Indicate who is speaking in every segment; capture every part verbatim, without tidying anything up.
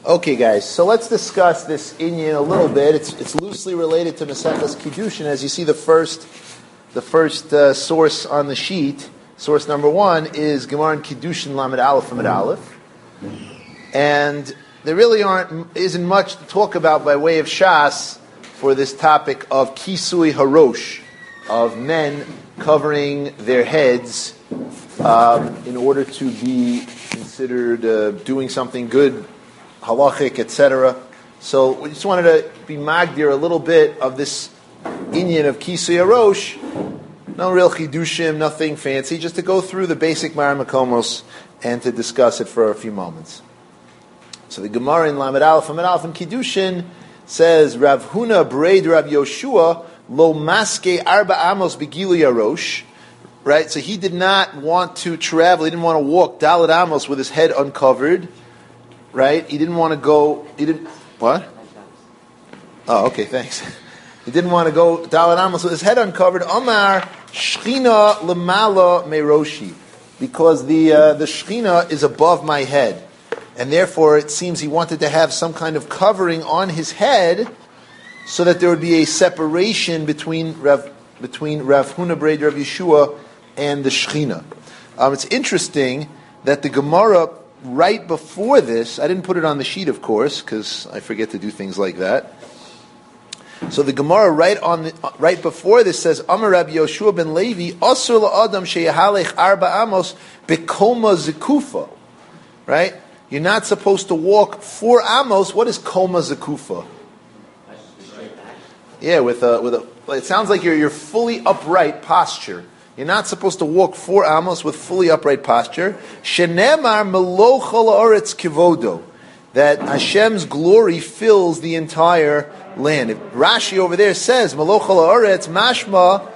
Speaker 1: Okay, guys, so let's discuss this inyan a little bit. It's it's loosely related to Maseches Kiddushin. As you see, the first the first uh, source on the sheet, source number one, is Gemara in Kiddushin Lamed Aleph Lamed Aleph, and there really aren't isn't much to talk about by way of Shas for this topic of Kisui Harosh, of men covering their heads um, in order to be considered uh, doing something good, halachic, et cetera. So we just wanted to be magdir a little bit of this inyan of Kisui Harosh. No real chidushim, nothing fancy, just to go through the basic Mara Makomos and to discuss it for a few moments. So the Gemara in Lamed Aleph, Lamed Aleph in Kiddushin says, Rav Huna Breid Rav Yoshua Lo Maske Arba Amos Begili Yarosh. Right, so he did not want to travel. He didn't want to walk Dalet Amos with his head uncovered. Right, he didn't want to go. He didn't what? Oh, okay, thanks. He didn't want to go Dalet Amos with his head uncovered. Omar Shechina Lemala Meroshi, because the uh, the Shechina is above my head, and therefore it seems he wanted to have some kind of covering on his head, so that there would be a separation between Rav between Rav Huna Breid Rav Yeshua and the Shechina. Um, it's interesting that the Gemara right before this, I didn't put it on the sheet, of course, because I forget to do things like that. So the Gemara right on the, right before this says, Amar Rabbi Yoshua ben Levi, Asur la'adam sheyahalech arba amos bekoma zekufa. Right? You're not supposed to walk four amos. What is koma zekufa? Yeah, with a with a. It sounds like you're you're fully upright posture. You're not supposed to walk four amos with fully upright posture. Shenemar meloch ha'aretz kivodo, that Hashem's glory fills the entire land. If Rashi over there says meloch ha'aretz mashma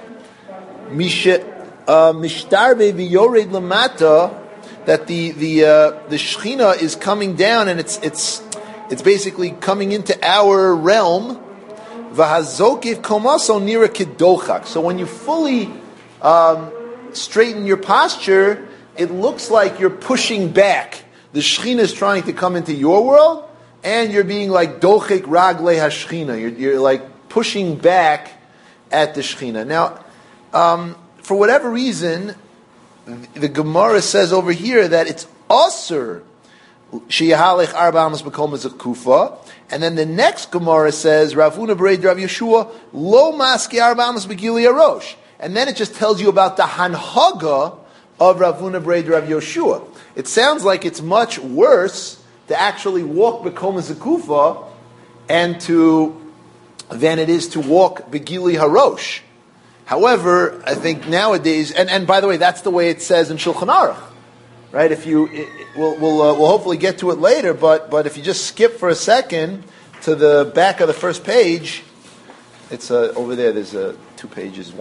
Speaker 1: mishtarbe v'yored lamata, that the the uh, the Shechina is coming down and it's it's it's basically coming into our realm. V'hazokiv komaso nira kidochak. So when you fully um, straighten your posture, it looks like you're pushing back. The Shechina is trying to come into your world, and you're being like dochek ragle hashchina. You're, you're like pushing back at the Shechina. Now, um, for whatever reason, the Gemara says over here that it's asur sheyahalech arba amos bekom kufa, and then the next Gemara says Rav Huna Breid Rav Yeshua lo maske arba amos begili arosh, and then it just tells you about the hanhaga of Rav Huna Breid Rav Yeshua. It sounds like it's much worse to actually walk bekom kufa and to than it is to walk begili harosh. However, I think nowadays, and, and by the way, that's the way it says in Shulchan Aruch, right? If you, it, it, we'll we'll, uh, we'll hopefully get to it later, but but if you just skip for a second to the back of the first page, it's uh, over there. There's uh, two pages.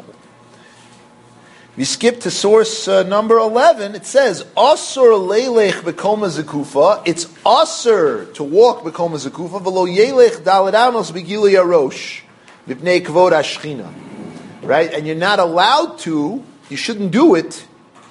Speaker 1: If you skip to source uh, number eleven, it says Asur leilech bekoma zekufa. It's asur to walk bekoma zekufa. V'lo yelech daled amos begili arosh b'pnei kvod hashchina. Right, and you're not allowed to. You shouldn't do it.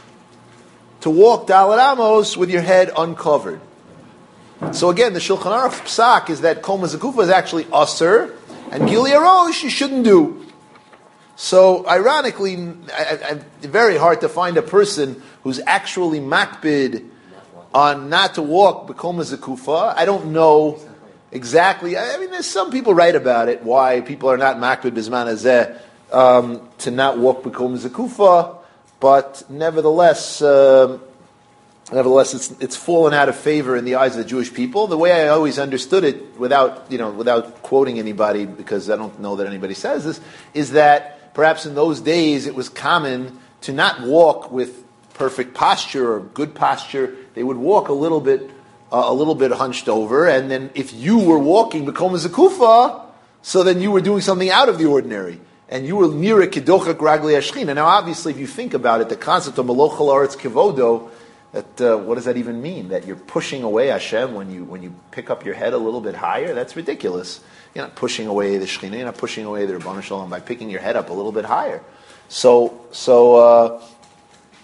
Speaker 1: To walk Dalet Amos with your head uncovered. So again, the Shulchan Aruch psak is that Koma Zekufa is actually Asur, and Gili Arosh you shouldn't do. So ironically, I, I, very hard to find a person who's actually makbid on not to walk Koma Zekufa. I don't know exactly. I mean, there's some people write about it, why people are not makbid Bizman Hazeh um, to not walk Koma Zekufa. But nevertheless, uh, nevertheless, it's it's fallen out of favor in the eyes of the Jewish people. The way I always understood it, without you know, without quoting anybody, because I don't know that anybody says this, is that perhaps in those days it was common to not walk with perfect posture or good posture. They would walk a little bit, uh, a little bit hunched over, and then if you were walking bekom zekufa, so then you were doing something out of the ordinary. And you were near a kidochak ragli hashchina. Now, obviously, if you think about it, the concept of meloch ha'aretz kivodo, that uh, what does that even mean? That you're pushing away Hashem when you when you pick up your head a little bit higher? That's ridiculous. You're not pushing away the Shechina. You're not pushing away the Rebbeinu Shalom by picking your head up a little bit higher. So, so uh,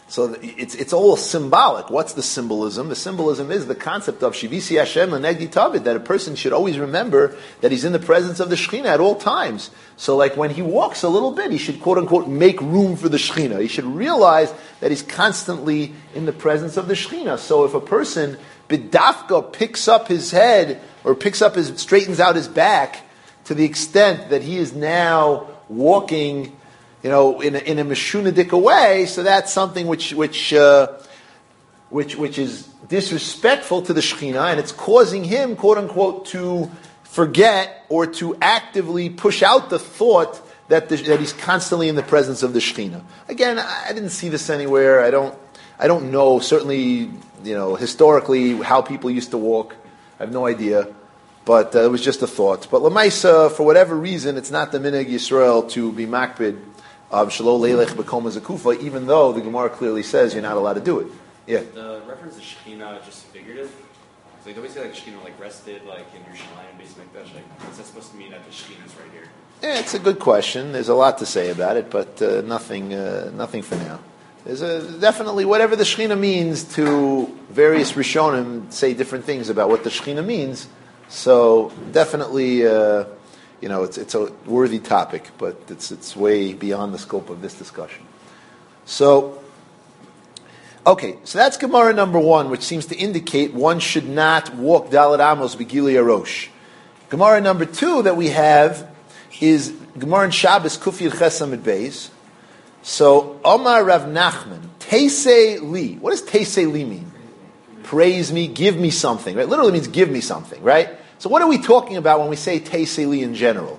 Speaker 1: So it's it's all symbolic. What's the symbolism? The symbolism is the concept of Shivisi Hashem L'Negdi Tavid, that a person should always remember that he's in the presence of the Shekhinah at all times. So like when he walks a little bit, he should quote unquote make room for the Shekhinah. He should realize that he's constantly in the presence of the Shekhinah. So if a person bidafka picks up his head or picks up his straightens out his back to the extent that he is now walking, you know, in a, in a meshunadik way, so that's something which which uh, which which is disrespectful to the Shekhinah, and it's causing him, quote unquote, to forget or to actively push out the thought that the, that he's constantly in the presence of the Shekhinah. Again, I didn't see this anywhere. I don't I don't know. Certainly, you know, historically how people used to walk. I have no idea. But uh, it was just a thought. But Lamaisa, for whatever reason, it's not the minhag Yisrael to be makbid of Shalom Leilech B'Kol Mazakufa, even though the Gemara clearly says you're not allowed to do it. Yeah.
Speaker 2: The reference to Shekhinah just figurative. So like, don't we say like Shekhinah like rested like in Yerushalayim, basically like that? Like, what's that supposed to mean that the Shekhinah's right here?
Speaker 1: Yeah, it's a good question. There's a lot to say about it, but uh, nothing, uh, nothing for now. There's a, definitely whatever the Shekhinah means to various Rishonim say different things about what the Shekhinah means. So definitely, uh, you know, it's it's a worthy topic, but it's it's way beyond the scope of this discussion. So, okay, so that's Gemara number one, which seems to indicate one should not walk Dalet Amos Begili Arosh. Gemara number two that we have is Gemara in Shabbos Kufir Chesamid Beis. So, Omar Rav Nachman, Teisei Li. What does Teisei Li mean? Praise me, give me something. Right? Literally means give me something, right? So what are we talking about when we say Teisei Li in general?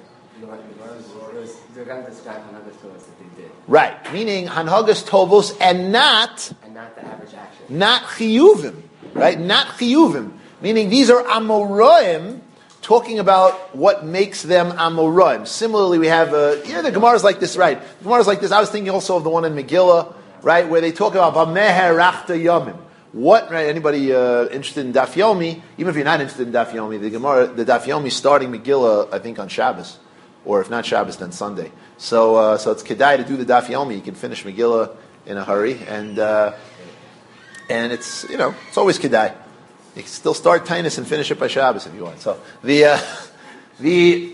Speaker 1: Right, meaning Hanhagas Tovos and not
Speaker 3: and not the average action.
Speaker 1: Not Chiyuvim, right? Not Chiyuvim. Meaning these are Amoraim, talking about what makes them Amoraim. Similarly, we have, uh, yeah, the Gemara is like this, right? The Gemara is like this. I was thinking also of the one in Megillah, right, where they talk about Bameher Rachta Yomim. What, right, anybody uh, interested in Daf Yomi, even if you're not interested in Daf Yomi, the Gemara, the Daf Yomi starting Megillah, I think on Shabbos, or if not Shabbos, then Sunday. So uh, so it's Kedai to do the Daf Yomi. You can finish Megillah in a hurry, and uh, and it's, you know, it's always Kedai. You can still start Tainus and finish it by Shabbos if you want. So the uh, the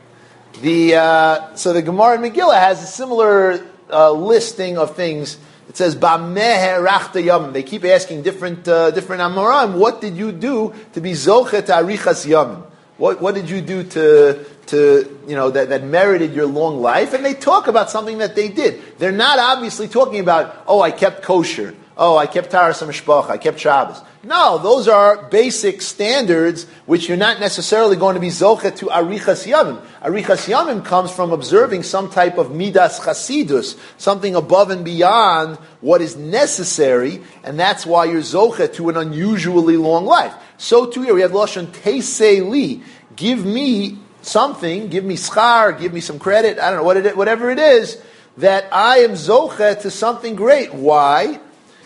Speaker 1: the uh, so the Gemara in Megillah has a similar uh, listing of things. It says Bameher Rachta Yamim. They keep asking different uh, different Amoraim, what did you do to be Zochet Arichas Yamim? What what did you do to to you know that, that merited your long life? And they talk about something that they did. They're not obviously talking about, oh, I kept kosher. Oh, I kept Taras HaMishpacha. I kept Shabbos. No, those are basic standards which you're not necessarily going to be zochet to Arichas Yamim. Arichas Yamim comes from observing some type of Midas Chasidus, something above and beyond what is necessary, and that's why you're zochet to an unusually long life. So too here we have Lashon Teisei Li. Give me something, give me schar, give me some credit, I don't know, what it, whatever it is, that I am zochet to something great. Why?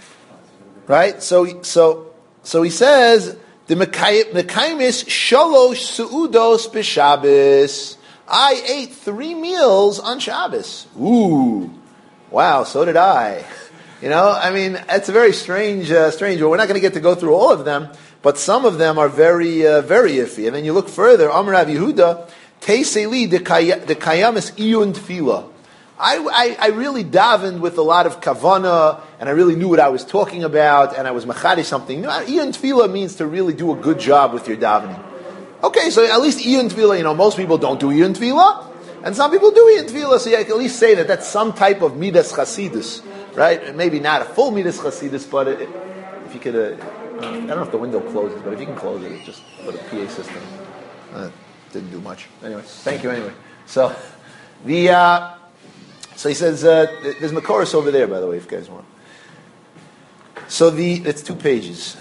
Speaker 1: Right? So, so, so he says, the Mekaimis Shalosh Su'udos B'Shabbos. I ate three meals on Shabbos. Ooh. Wow, so did I. You know, I mean, it's a very strange, uh, strange, we're not going to get to go through all of them, but some of them are very, uh, very iffy. And then you look further, Amar Rav Yehuda, Teisei Li de Kayamis Iyun Tefillah. I, I, I really davened with a lot of kavana, and I really knew what I was talking about, and I was machadi something. Iyun Tefillah means to really do a good job with your davening. Okay, so at least Iyun Tefillah, you know, most people don't do Iyun Tefillah, and some people do Iyun Tefillah, so you can at least say that that's some type of Midas Chasidus, right? Maybe not a full Midas Chasidus, but it, if you could, uh, I don't know if the window closes, but if you can close it, just put a P A system. Uh, didn't do much. Anyway, thank you anyway. So, the... Uh, So he says, uh, there's Makoros over there, by the way, if you guys want. So the, it's two pages.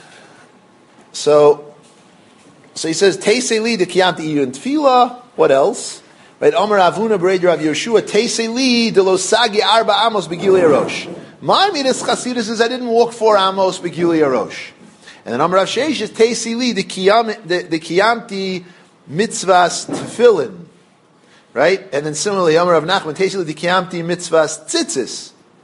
Speaker 1: So, so he says, Teisei Li de Kiyamti Iyun Tefillah. What else? Right, Omer Avuna Bered Rav Yoshua, Teisei Li de Losagi Arba Amos Begili Arosh. My Midas Chasidus is I didn't walk four Amos Begili Arosh. And then Omer Rav Sheish is Teisei Li de Kiyamti Mitzvahs Tefillin. Right? And then similarly, Amar Rav Nachman, Teisei Li Kiyamti Mitzvahs Tzitzis.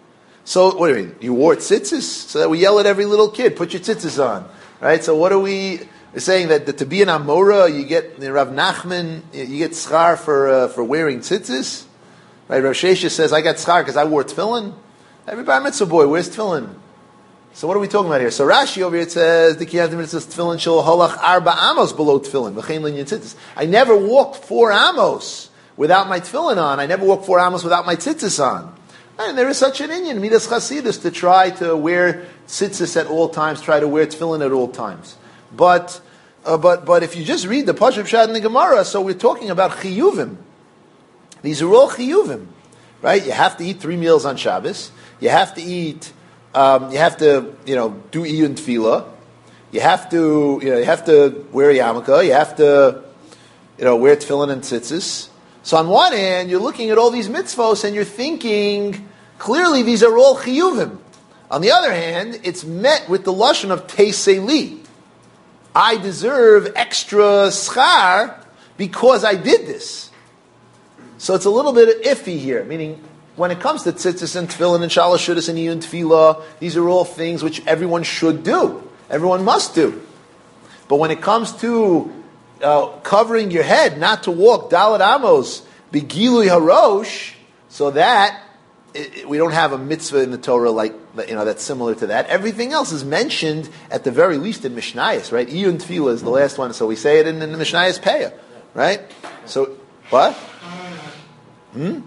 Speaker 1: So what do you mean? You wore tzitzis? So that we yell at every little kid, put your tzitzis on. Right? So what are we we're saying? That, that to be an Amora, you get, the Rav Nachman, you get schar for uh, for wearing tzitzis? Right? Rav Shesha says, I got schar because I wore tefillin. Every bar mitzvah boy wears tefillin. So what are we talking about here? So Rashi over here says, the Kiyat Mitzvah says, tefillin shel halach arba amos below tefillin. V'chein linyan tzitzis. I never walked four amos without my tefillin on. I never walked four amos without my tzitzis on. And there is such an inyan, midas chasidus, to try to wear tzitzis at all times, try to wear tefillin at all times. But, uh, but, but if you just read the Pashup Pshat in the Gemara, so we're talking about chiyuvim. These are all chiyuvim, right? You have to eat three meals on Shabbos. You have to eat, um, you have to, you know, do iyun tefillah. You have to, you know, you have to wear a yarmulke. You have to, you know, wear tefillin and tzitzis. So on one hand, you're looking at all these mitzvos and you're thinking, clearly these are all chiyuvim. On the other hand, it's met with the lashon of teisei li. I deserve extra schar because I did this. So it's a little bit iffy here, meaning when it comes to tzitzis and tefillin and shalosh shudas and iyun tefillah, these are all things which everyone should do. Everyone must do. But when it comes to uh, covering your head, not to walk dalat amos, begilui harosh, so that it, it, we don't have a mitzvah in the Torah like, you know, that's similar to that. Everything else is mentioned at the very least in Mishnayos, right? Iyun tefillah is the last one, so we say it in, in the Mishnayos Peah, right? So, what? Hmm?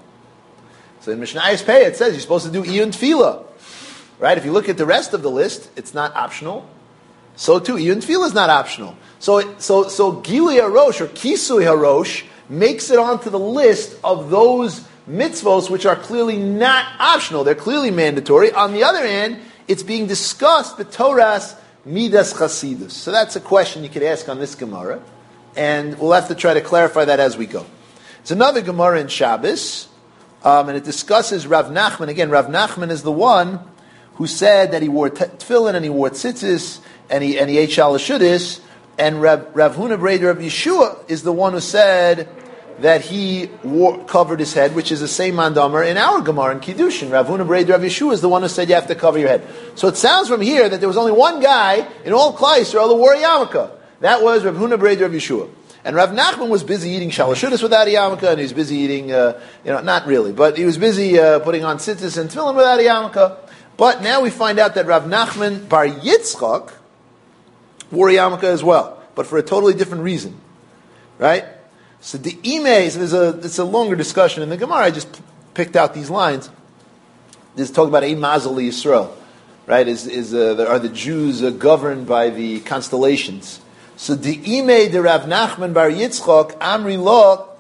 Speaker 1: So in Mishnayos Peah it says you're supposed to do iyun tefillah, right? If you look at the rest of the list, it's not optional. So too, iyun tefillah is not optional. So, so, so Gilui Harosh or Kisui Harosh makes it onto the list of those mitzvos which are clearly not optional. They're clearly mandatory. On the other hand, it's being discussed the Torah's Midas Chasidus. So that's a question you could ask on this Gemara, and we'll have to try to clarify that as we go. There's another Gemara in Shabbos, um, and it discusses Rav Nachman. Again, Rav Nachman is the one who said that he wore t- tefillin and he wore tzitzis and he and he ate shalashudis. And Rav, Rav Huna Breder of Yeshua is the one who said that he wore, covered his head, which is the same mandamer in our Gemara in Kiddushin. Rav Huna Breder of Yeshua is the one who said you have to cover your head. So it sounds from here that there was only one guy in all Klal Yisrael who wore a yarmulke. That was Rav Huna Breder of Yeshua. And Rav Nachman was busy eating shalashudis without a yarmulke, and he was busy eating, uh, you know, not really, but he was busy uh, putting on tzitzis and tefillin without a yarmulke. But now we find out that Rav Nachman Bar Yitzchak wore a yarmulke as well, but for a totally different reason, right? So the imes, there's a it's a longer discussion in the Gemara. I just p- picked out these lines. This is talking about Ein Mazel Yisrael, right? Is is uh, are the Jews uh, governed by the constellations? So the ime de Rav Nachman Bar Yitzchak Amri Lo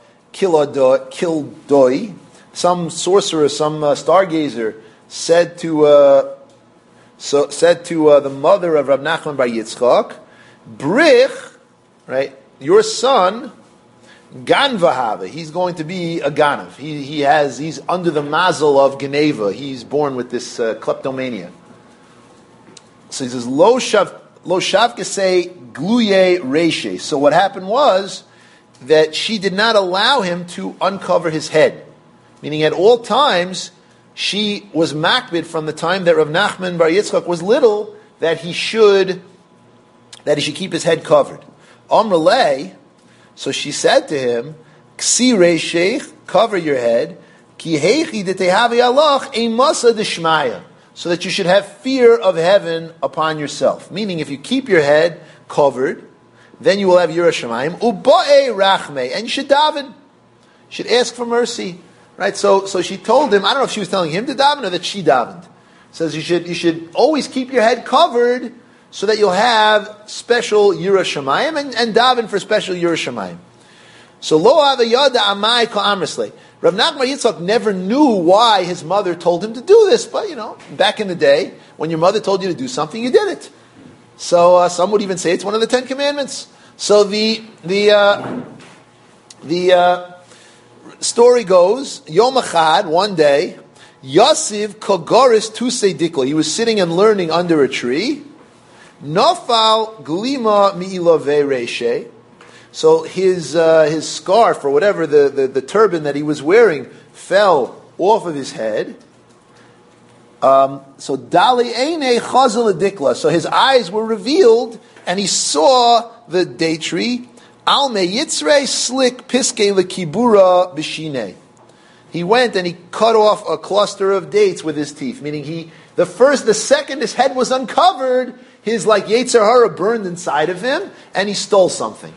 Speaker 1: Kildoi, some sorcerer, some uh, stargazer said to uh, so said to uh, the mother of Rav Nachman Bar Yitzchak, Brich, right? Your son, Ganvahava, he's going to be a Ganav. He he has he's under the mazel of Geneva. He's born with this uh, kleptomania. So he says Lo Shav Lo Shavkesei Gluye Reshe. So what happened was that she did not allow him to uncover his head, meaning at all times she was makbid from the time that Rav Nachman Bar Yitzchak was little that he should that he should keep his head covered. Amrulay, so she said to him, Ksi Reishech, cover your head, Ki heichi detehavi alach eimasa deshmaya, so that you should have fear of heaven upon yourself. Meaning, if you keep your head covered, then you will have Yirah Shamayim, U'ba'e rachme, and you should daven. You should ask for mercy. Right? So so she told him, I don't know if she was telling him to daven or that she davened. Says you should you should always keep your head covered so that you'll have special Yirah Shamayim and, and daven for special Yirah Shamayim. So lo avayada amai ka amrislei. Rav Nachman Yitzchak never knew why his mother told him to do this, but you know, back in the day, when your mother told you to do something, you did it. So uh, some would even say it's one of the Ten Commandments. So the the uh, the uh, story goes, Yom Echad, one day, Yasiv Kogoris Tusei Dikla. He was sitting and learning under a tree. Nofal Glima Mi'ilove Reshe. So his uh, his scarf or whatever the, the, the turban that he was wearing fell off of his head. Um, so Dali Eine Chazal Adikla. So his eyes were revealed, and he saw the date tree. Al Me Yitzre Slik Piske Lekibura B'Shine. He went and he cut off a cluster of dates with his teeth, meaning he, the first, the second his head was uncovered, his like Yetzer Hara burned inside of him, and he stole something.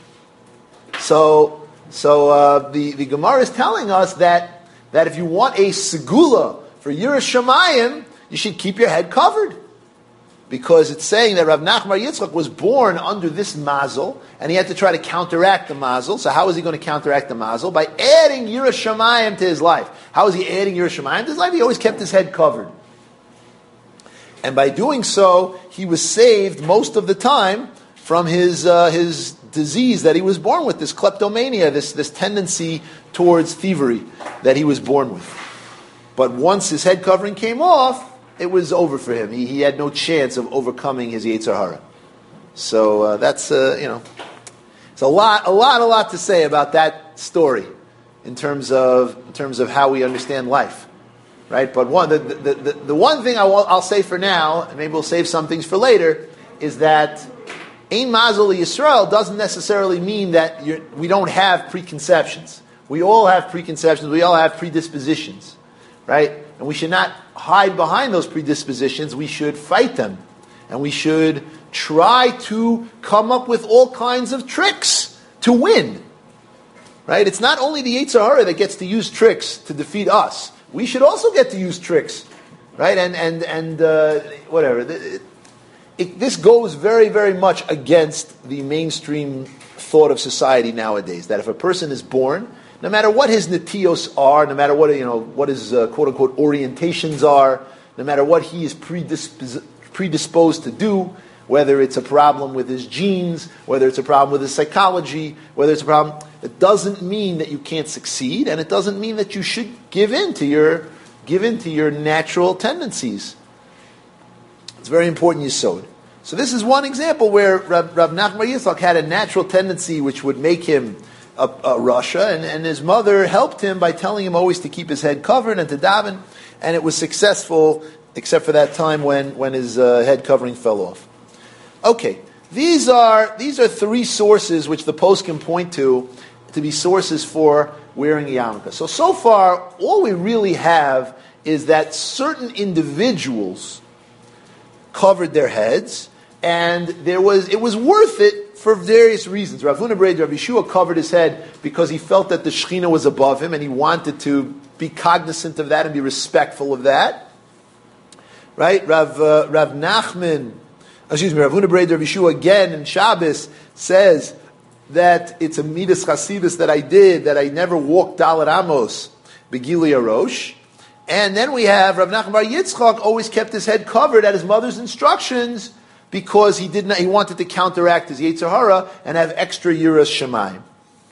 Speaker 1: So, so uh, the, the Gemara is telling us that, that if you want a segula for Yiras Shamayim, you should keep your head covered. Because it's saying that Rav Nachman Yitzchak was born under this mazel, and he had to try to counteract the mazel. So how is he going to counteract the mazel? By adding Yiras Shamayim to his life. How is he adding Yiras Shamayim to his life? He always kept his head covered. And by doing so, he was saved most of the time from his uh, his disease that he was born with, this kleptomania, this, this tendency towards thievery that he was born with. But once his head covering came off, it was over for him. He, he had no chance of overcoming his Yetzer Hara. So uh, that's, uh, you know, it's a lot, a lot, a lot to say about that story in terms of in terms of how we understand life, right? But one, the the, the, the one thing I will, I'll say for now, and maybe we'll save some things for later, is that Ein Mazel Yisrael doesn't necessarily mean that you're, we don't have preconceptions. We all have preconceptions. We all have predispositions, right? And we should not hide behind those predispositions. We should fight them. And we should try to come up with all kinds of tricks to win. Right? It's not only the Yetzer Hara that gets to use tricks to defeat us. We should also get to use tricks. Right? And, and, and uh, whatever. It, it, this goes very, very much against the mainstream thought of society nowadays. That if a person is born, no matter what his netios are, no matter what you know, what his uh, quote unquote orientations are, no matter what he is predispos- predisposed to do, whether it's a problem with his genes, whether it's a problem with his psychology, whether it's a problem, it doesn't mean that you can't succeed, and it doesn't mean that you should give in to your give in to your natural tendencies. It's very important yesod. So this is one example where Rav, Rav Nachman Yitzchak had a natural tendency which would make him a, a Russia, and, and his mother helped him by telling him always to keep his head covered and to daven, and it was successful, except for that time when, when his uh, head covering fell off. Okay, these are these are three sources which the post can point to to be sources for wearing a yarmulke. So, so far, all we really have is that certain individuals covered their heads, and there was it was worth it for various reasons. Rav Huna Breid, Rav Yeshua covered his head because he felt that the Shekhinah was above him, and he wanted to be cognizant of that and be respectful of that. Right? Rav uh, Rav Nachman, excuse me, Rav Huna Breid, Rav Yeshua again in Shabbos says that it's a midas chasidus that I did, that I never walked Dalet Amos Begili Arosh. And then we have Rav Nachman Bar Yitzchak always kept his head covered at his mother's instructions because he did not, he wanted to counteract his Yetzer Hara and have extra Yiras Shamayim.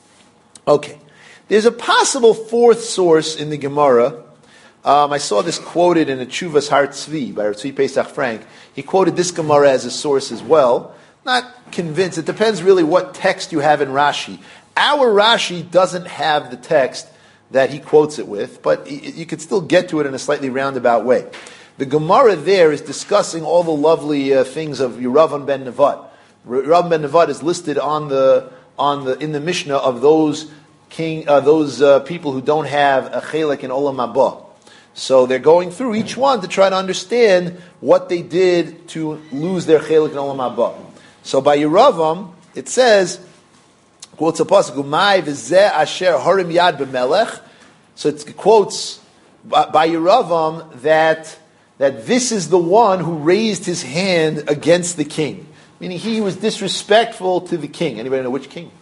Speaker 1: Okay. There's a possible fourth source in the Gemara. Um, I saw this quoted in a Tshuvas Har Tzvi by Rav Tzvi Pesach Frank. He quoted this Gemara as a source as well. Not convinced. It depends really what text you have in Rashi. Our Rashi doesn't have the text that he quotes it with, but you could still get to it in a slightly roundabout way. The Gemara there is discussing all the lovely uh, things of Yeravam ben Nevat. Yeravam ben Nevat is listed on the on the in the Mishnah of those king uh, those uh, people who don't have a chelek in Olam Haba. So they're going through each one to try to understand what they did to lose their chelek in Olam Haba. So by Yeravam, it says, quotes a pasuk, "Umay v'zeh asher harim yad b'melech." So it quotes by Yeravam that that this is the one who raised his hand against the king, meaning he was disrespectful to the king. Anybody know which king?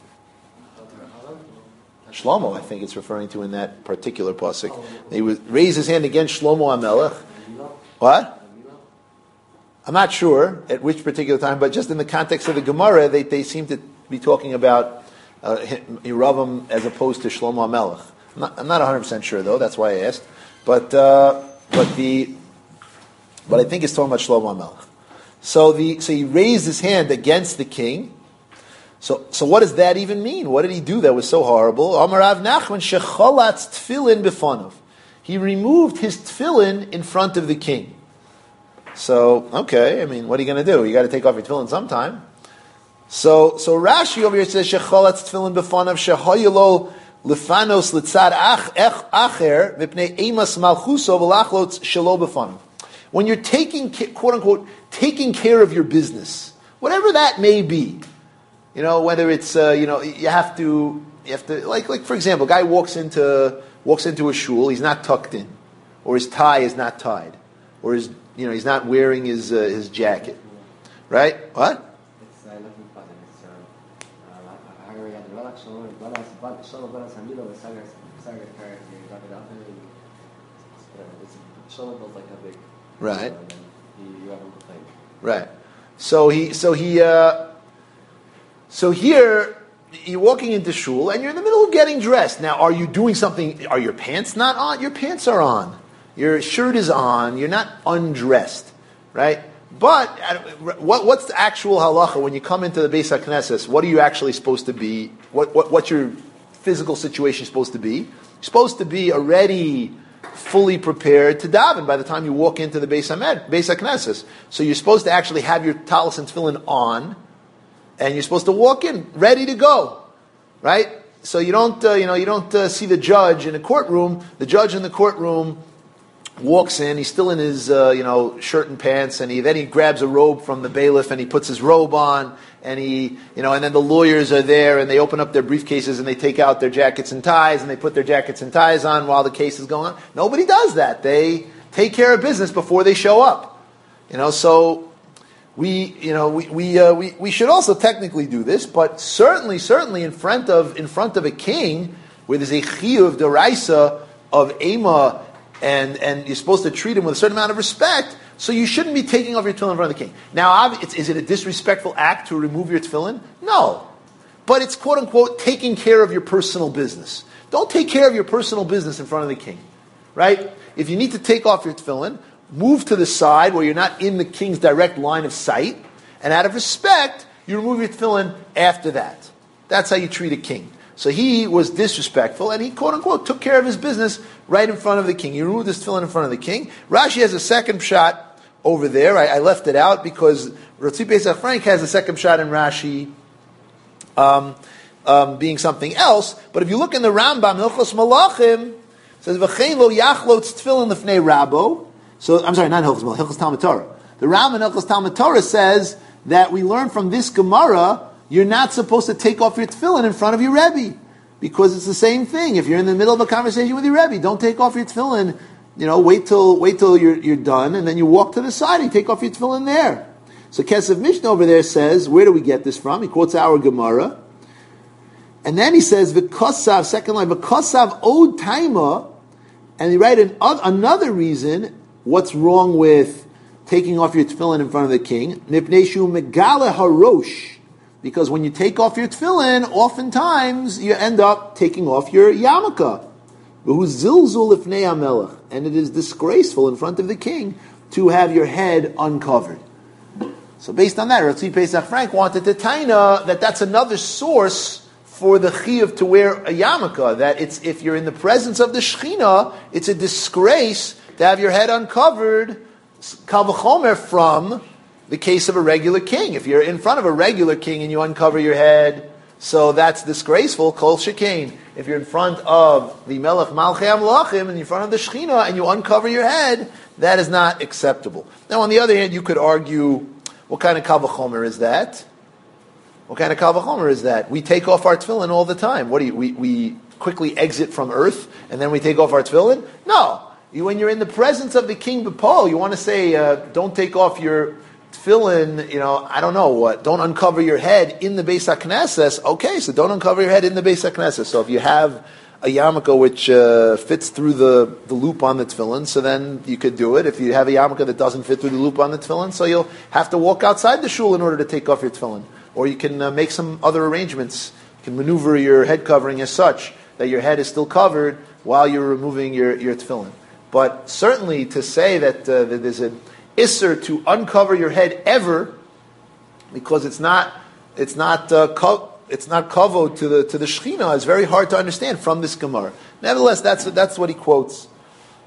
Speaker 1: Shlomo, I think it's referring to in that particular pasuk. He would raise his hand against Shlomo HaMelech. What? I'm not sure at which particular time, but just in the context of the Gemara, they, they seem to be talking about uh, Yeravam as opposed to Shlomo HaMelech. I'm not, I'm not one hundred percent sure, though. That's why I asked. But uh, but the but I think it's talking about Shlomo HaMelech. So the so he raised his hand against the king. So so what does that even mean? What did he do that was so horrible? Amar Rav Nachman shecholatz tefillin b'fanav. He removed his tefillin in front of the king. So, okay, I mean, what are you going to do? You got to take off your tefillin sometime. So, so Rashi over here says, Shecholatz tefillin b'fanav shehoyelo lefanos litzad acher mipnei emas malchuso v'lachlotz shelo b'fanav. When you're taking, quote unquote, taking care of your business, whatever that may be, you know, whether it's, uh, you know, you have to, you have to, like, like for example, a guy walks into, walks into a shul, he's not tucked in, or his tie is not tied, or his, you know, he's not wearing his, uh, his jacket, right? What? Right. Right. So he, so he, uh, so here you're walking into shul and you're in the middle of getting dressed. Now, are you doing something? Are your pants not on? Your pants are on. Your shirt is on. You're not undressed, right? But what, what's the actual halacha when you come into the Beis HaKnesses? What are you actually supposed to be? What, what what's your physical situation supposed to be? You're supposed to be already fully prepared to daven by the time you walk into the Beis Hamed, Beis HaKnesses. So you're supposed to actually have your talis and tefillin on, and you're supposed to walk in ready to go, right? So you don't, uh, you know, you don't uh, see the judge in a courtroom. The judge in the courtroom walks in. He's still in his, uh, you know, shirt and pants, and he then he grabs a robe from the bailiff and he puts his robe on, and he, you know, and then the lawyers are there and they open up their briefcases and they take out their jackets and ties and they put their jackets and ties on while the case is going on. Nobody does that. They take care of business before they show up, you know. So we, you know, we we uh, we we should also technically do this, but certainly, certainly in front of in front of a king where there's a chiyuv deraisa of ema. And and you're supposed to treat him with a certain amount of respect, so you shouldn't be taking off your tefillin in front of the king. Now, it's, is it a disrespectful act to remove your tefillin? No. But it's quote-unquote taking care of your personal business. Don't take care of your personal business in front of the king, right? If you need to take off your tefillin, move to the side where you're not in the king's direct line of sight, and out of respect, you remove your tefillin after that. That's how you treat a king. So he was disrespectful, and he, quote-unquote, took care of his business right in front of the king. He removed his tefillin in front of the king. Rashi has a second shot over there. I, I left it out because Ratzi Pesach Frank has a second shot in Rashi um, um, being something else. But if you look in the Rambam, Hilchos Malachim, it says, V'chein lo yachlotz tefillin lefnei rabo. So, I'm sorry, not Hilchos Malachim, Hilchos Talmud Torah. The Rambam in Hilchos Talmud Torah says that we learn from this Gemara, you're not supposed to take off your tefillin in front of your Rebbe, because it's the same thing. If you're in the middle of a conversation with your Rebbe, don't take off your tefillin. You know, wait till wait till you're you're done, and then you walk to the side and take off your tefillin there. So Kesef Mishnah over there says, where do we get this from? He quotes our Gemara, and then he says v'kosav, second line, v'kosav od taima, and he write an, uh, another reason what's wrong with taking off your tefillin in front of the king. Mipnei shu megale harosh. Because when you take off your tefillin, oftentimes you end up taking off your yarmulke. And it is disgraceful in front of the king to have your head uncovered. So based on that, Ratzi Pesach Frank wanted to taina that that's another source for the chiyuv to wear a yarmulke. That it's if you're in the presence of the Shechina, it's a disgrace to have your head uncovered, kal v'chomer, from the case of a regular king. If you're in front of a regular king and you uncover your head, so that's disgraceful, kol shekain. If you're in front of the Melech Malchei HaMelachim and in front of the Shechina and you uncover your head, that is not acceptable. Now, on the other hand, you could argue, what kind of kal v'chomer is that? What kind of kal v'chomer is that? We take off our tefillin all the time. What do you, we, we quickly exit from earth and then we take off our tefillin? No. You, when you're in the presence of the king B'Pol, you want to say, uh, don't take off your tefillin, you know, I don't know what, don't uncover your head in the Beis HaKnesses. Okay, so don't uncover your head in the Beis HaKnesses. So if you have a yarmulke which uh, fits through the, the loop on the tefillin, so then you could do it. If you have a yarmulke that doesn't fit through the loop on the tefillin, so you'll have to walk outside the shul in order to take off your tefillin. Or you can uh, make some other arrangements. You can maneuver your head covering as such that your head is still covered while you're removing your, your tefillin. But certainly to say that, uh, that there's an isser to uncover your head ever, because it's not it's not uh, co- it's not kavod to the to the Shechina, is very hard to understand from this Gemara. Nevertheless, that's that's what he quotes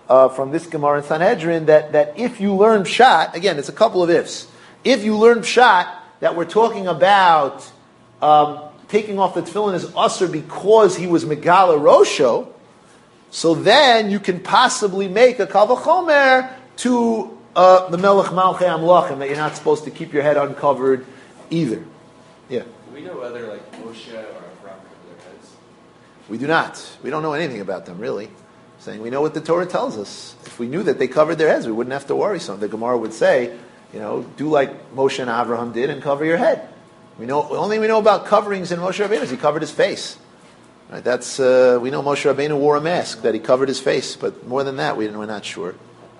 Speaker 1: uh, from this Gemara in Sanhedrin that, that if you learn Pshat, again, it's a couple of ifs. If you learn Pshat, that we're talking about um, taking off the tefillin is usher because he was Megala Rosho, so then you can possibly make a Kal V'chomer to uh, the Melech Malchei Amlachim, that you're not supposed to keep your head uncovered either. Yeah.
Speaker 2: Do we know whether like Moshe or Avraham covered their heads?
Speaker 1: We do not. We don't know anything about them, really. Saying we know what the Torah tells us. If we knew that they covered their heads, we wouldn't have to worry. So the Gemara would say, you know, do like Moshe and Avraham did and cover your head. We know the only thing we know about coverings in Moshe Rabbeinu is he covered his face. Right? That's uh, we know Moshe Rabbeinu wore a mask, that he covered his face, but more than that, we, we're not sure.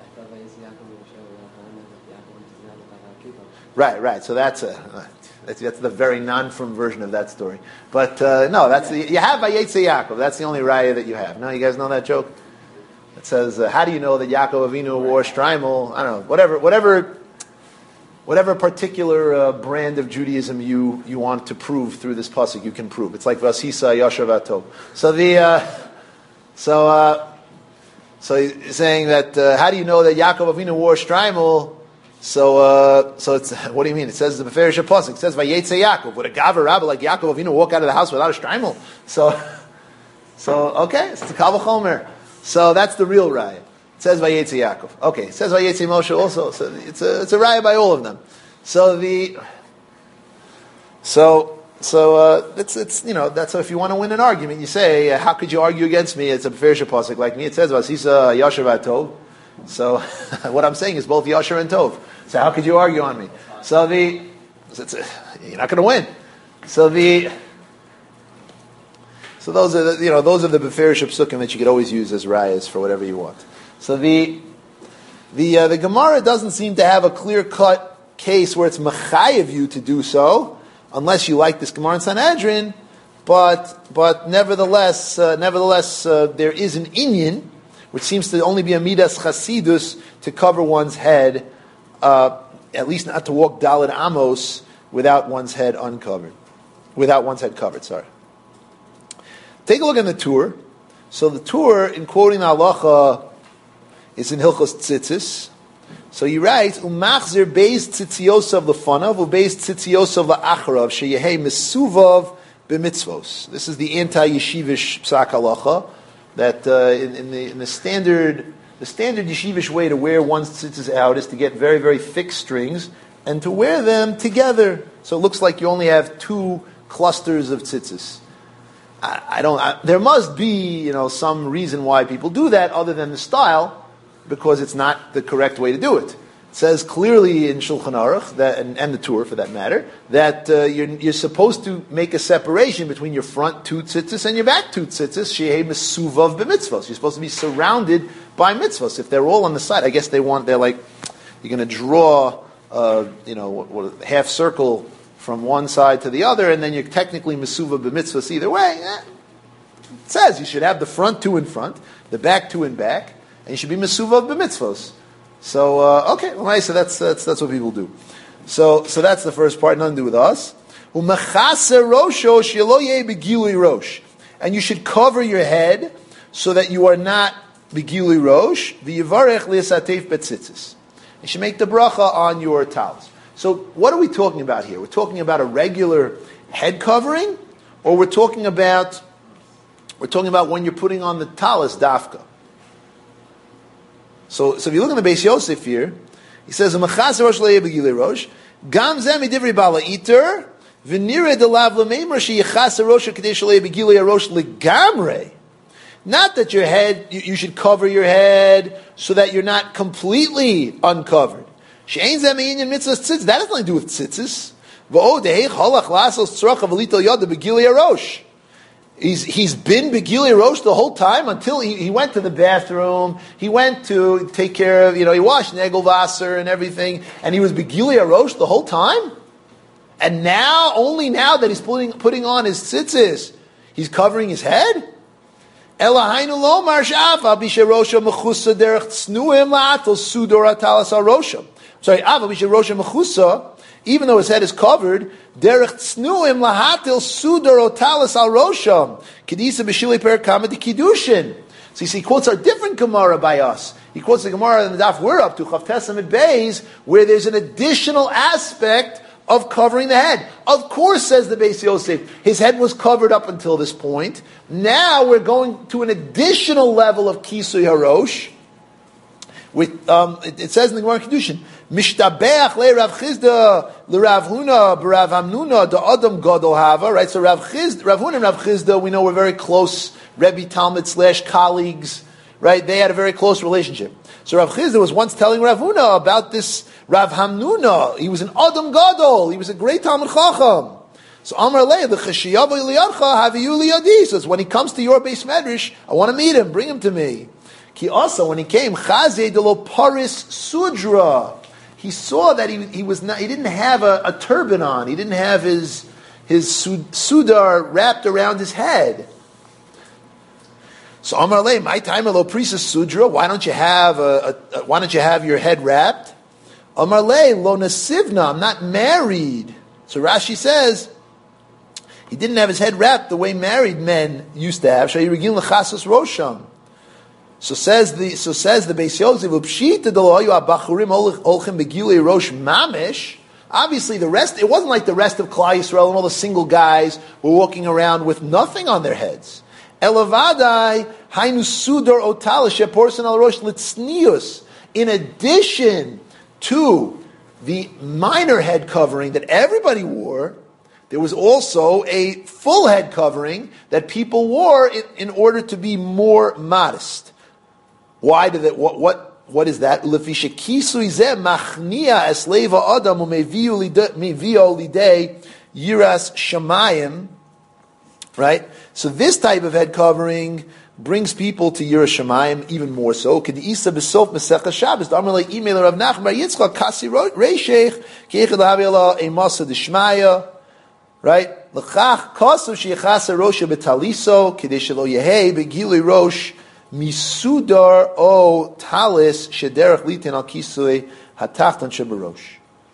Speaker 1: Right, right. So that's a that's, that's the very non-from version of that story. But uh, no, that's the, you have Vayetze Yaakov. That's the only raya that you have. No, you guys know that joke. It says, uh, how do you know that Yaakov Avinu wore shtreimel? I don't know. Whatever, whatever. Whatever particular uh, brand of Judaism you, you want to prove through this pasuk, you can prove. It's like Vasisa Yashav Atov. So the uh, so uh, so he's saying that uh, how do you know that Yaakov Avinu wore shtreimel? So uh, so it's what do you mean? It says the Beferish pasuk. It says Vayetze Yaakov. Would a Gaver Rabba like Yaakov Avinu walk out of the house without a shtreimel? So so okay, it's the Kal V'chomer. So that's the real raya. It says Vayetze Yaakov. Okay, it says Vayetze Moshe also. So it's a it's a raya by all of them. So the so so uh, it's it's you know that's if you want to win an argument, you say uh, how could you argue against me? It's a Beferish pasuk like me. It says Vasisa Yashav Atov. So what I'm saying is both Yasher and Tov. So how could you argue on me? So the it's a, you're not going to win. So the so those are the, you know those are the Beferish psukim that you could always use as rayas for whatever you want. So the the uh, the Gemara doesn't seem to have a clear cut case where it's mechayev you to do so, unless you like this Gemara in Sanhedrin. But but nevertheless, uh, nevertheless, uh, there is an inyan which seems to only be a midas chasidus to cover one's head, uh, at least not to walk daled amos without one's head uncovered, without one's head covered. Sorry. Take a look at the tour. So the tour, in quoting the halacha, is in Hilchos Tzitzis. So he writes, "Umachzer beis tzitziyosav lefanav, ubeis tzitziyosav laacharav, sheyehei mesuvav b'mitzvos." This is the anti-yeshivish psak halacha that uh, in, in the in the standard the standard yeshivish way to wear one's tzitzis out is to get very very thick strings and to wear them together. So it looks like you only have two clusters of tzitzis. I, I don't. I, there must be you know some reason why people do that other than the style, because it's not the correct way to do it. It says clearly in Shulchan Aruch, that, and, and the Torah for that matter, that uh, you're, you're supposed to make a separation between your front two tzitzis and your back two tzitzis, shehei mesuvav b'mitzvos. You're supposed to be surrounded by mitzvos. If they're all on the side, I guess they want, they're like, you're going to draw, uh, you know, what, what, half circle from one side to the other, and then you're technically mesuvav b'mitzvos either way. Eh. It says you should have the front two in front, the back two in back, and you should be mesuvav b'mitzvos. So uh, okay, well, nice. So that's that's that's what people do. So so that's the first part. Nothing to do with us. And you should cover your head so that you are not begili rosh. V'yivarech li'asatef betzitzis. You should make the bracha on your talis. So what are we talking about here? We're talking about a regular head covering, or we're talking about we're talking about when you're putting on the talis dafka. So, so if you look in the Beis Yosef here, he says, "Machas rosh le'yeh begilei rosh, gam zeh midivri bala iter, v'nireh delav l'meimer sheyichas rosh kadei shle'yeh begilei rosh legamrei." Not that your head, you, you should cover your head so that you're not completely uncovered. She'ein zeh me'inyan mitzvahs tzitzis. That has nothing to do with tzitzis. V'o deheich halach lasos tzrach avalitel yad begilei rosh. He's, he's been Begili Rosh the whole time until he, he went to the bathroom, he went to take care of, you know, he washed Negelvasser and everything, and he was Begili Rosh the whole time? And now, only now that he's putting, putting on his tzitzis, he's covering his head? Elahainu lo marsh'ava bisherosha mechusa derech tznuim la'atel sudor atalas arosham. Sorry, ava bisherosha mechusa, even though his head is covered, derech tznuim lahatil sudor otalis al rosham kedisa b'shili perikama de kiddushin. So you see, quotes are different Gemara by us. He quotes the Gemara in the Daf we're up to, Chav Tesam at Beis, where there's an additional aspect of covering the head. Of course, says the Beis Yosef, his head was covered up until this point. Now we're going to an additional level of Kisui Harosh. With, um, it, it says in the Gemara Kedushin, Mishtabeach le Rav Chizda le Rav Huna b'Rav Hamnuna da Adam Gadol Hava. Right, so Rav Chizda, Rav Huna and Rav Chizda, we know we're very close Rebbe Talmud slash colleagues. Right, they had a very close relationship. So Rav Chizda was once telling Rav Huna about this Rav Hamnuna. He was an Adam Gadol. He was a great Talmud Chacham. So Amar Lei, the Cheshiyavo Iliyadcha Haviyu Liyadi. So when he comes to your base medrash, I want to meet him. Bring him to me. He also, when he came, Chazei de lo Paris Sudra, he saw that he he was not, he didn't have a, a turban on. He didn't have his his sud, sudar wrapped around his head. So Amar Lei, my time lo Prisa Sudra. Why don't you have a, a, a why don't you have your head wrapped? Amar Lei lo Nasivna. I'm not married. So Rashi says he didn't have his head wrapped the way married men used to have. Shayirigin lechasas rosham. So says the so says the Beis Yosef, Upshita delo hayu abachurim olchem begilei rosh mamish. Obviously, the rest it wasn't like the rest of Klal Yisrael and all the single guys were walking around with nothing on their heads. Elavadai hainu sudor otalish porson al rosh litznius. In addition to the minor head covering that everybody wore, there was also a full head covering that people wore in, in order to be more modest. Why did that? What? What? What is that? Lefisha kisui zeh machnia esleva adam umevio lidei yiras shamayim. Right. So this type of head covering brings people to yiras shamayim even more so. K'di isa besof mesechah Shabbos. D'amar le email Rav Nachman Bar Yitzchak kasi reishech keichad lahavela emasa d'shmaya. Right. L'chach kasu sheyachasa rosha betaliso k'dei shelo yehei begilui rosh. Misudar o talis shederach litin al kisui hatachtan shebarosh.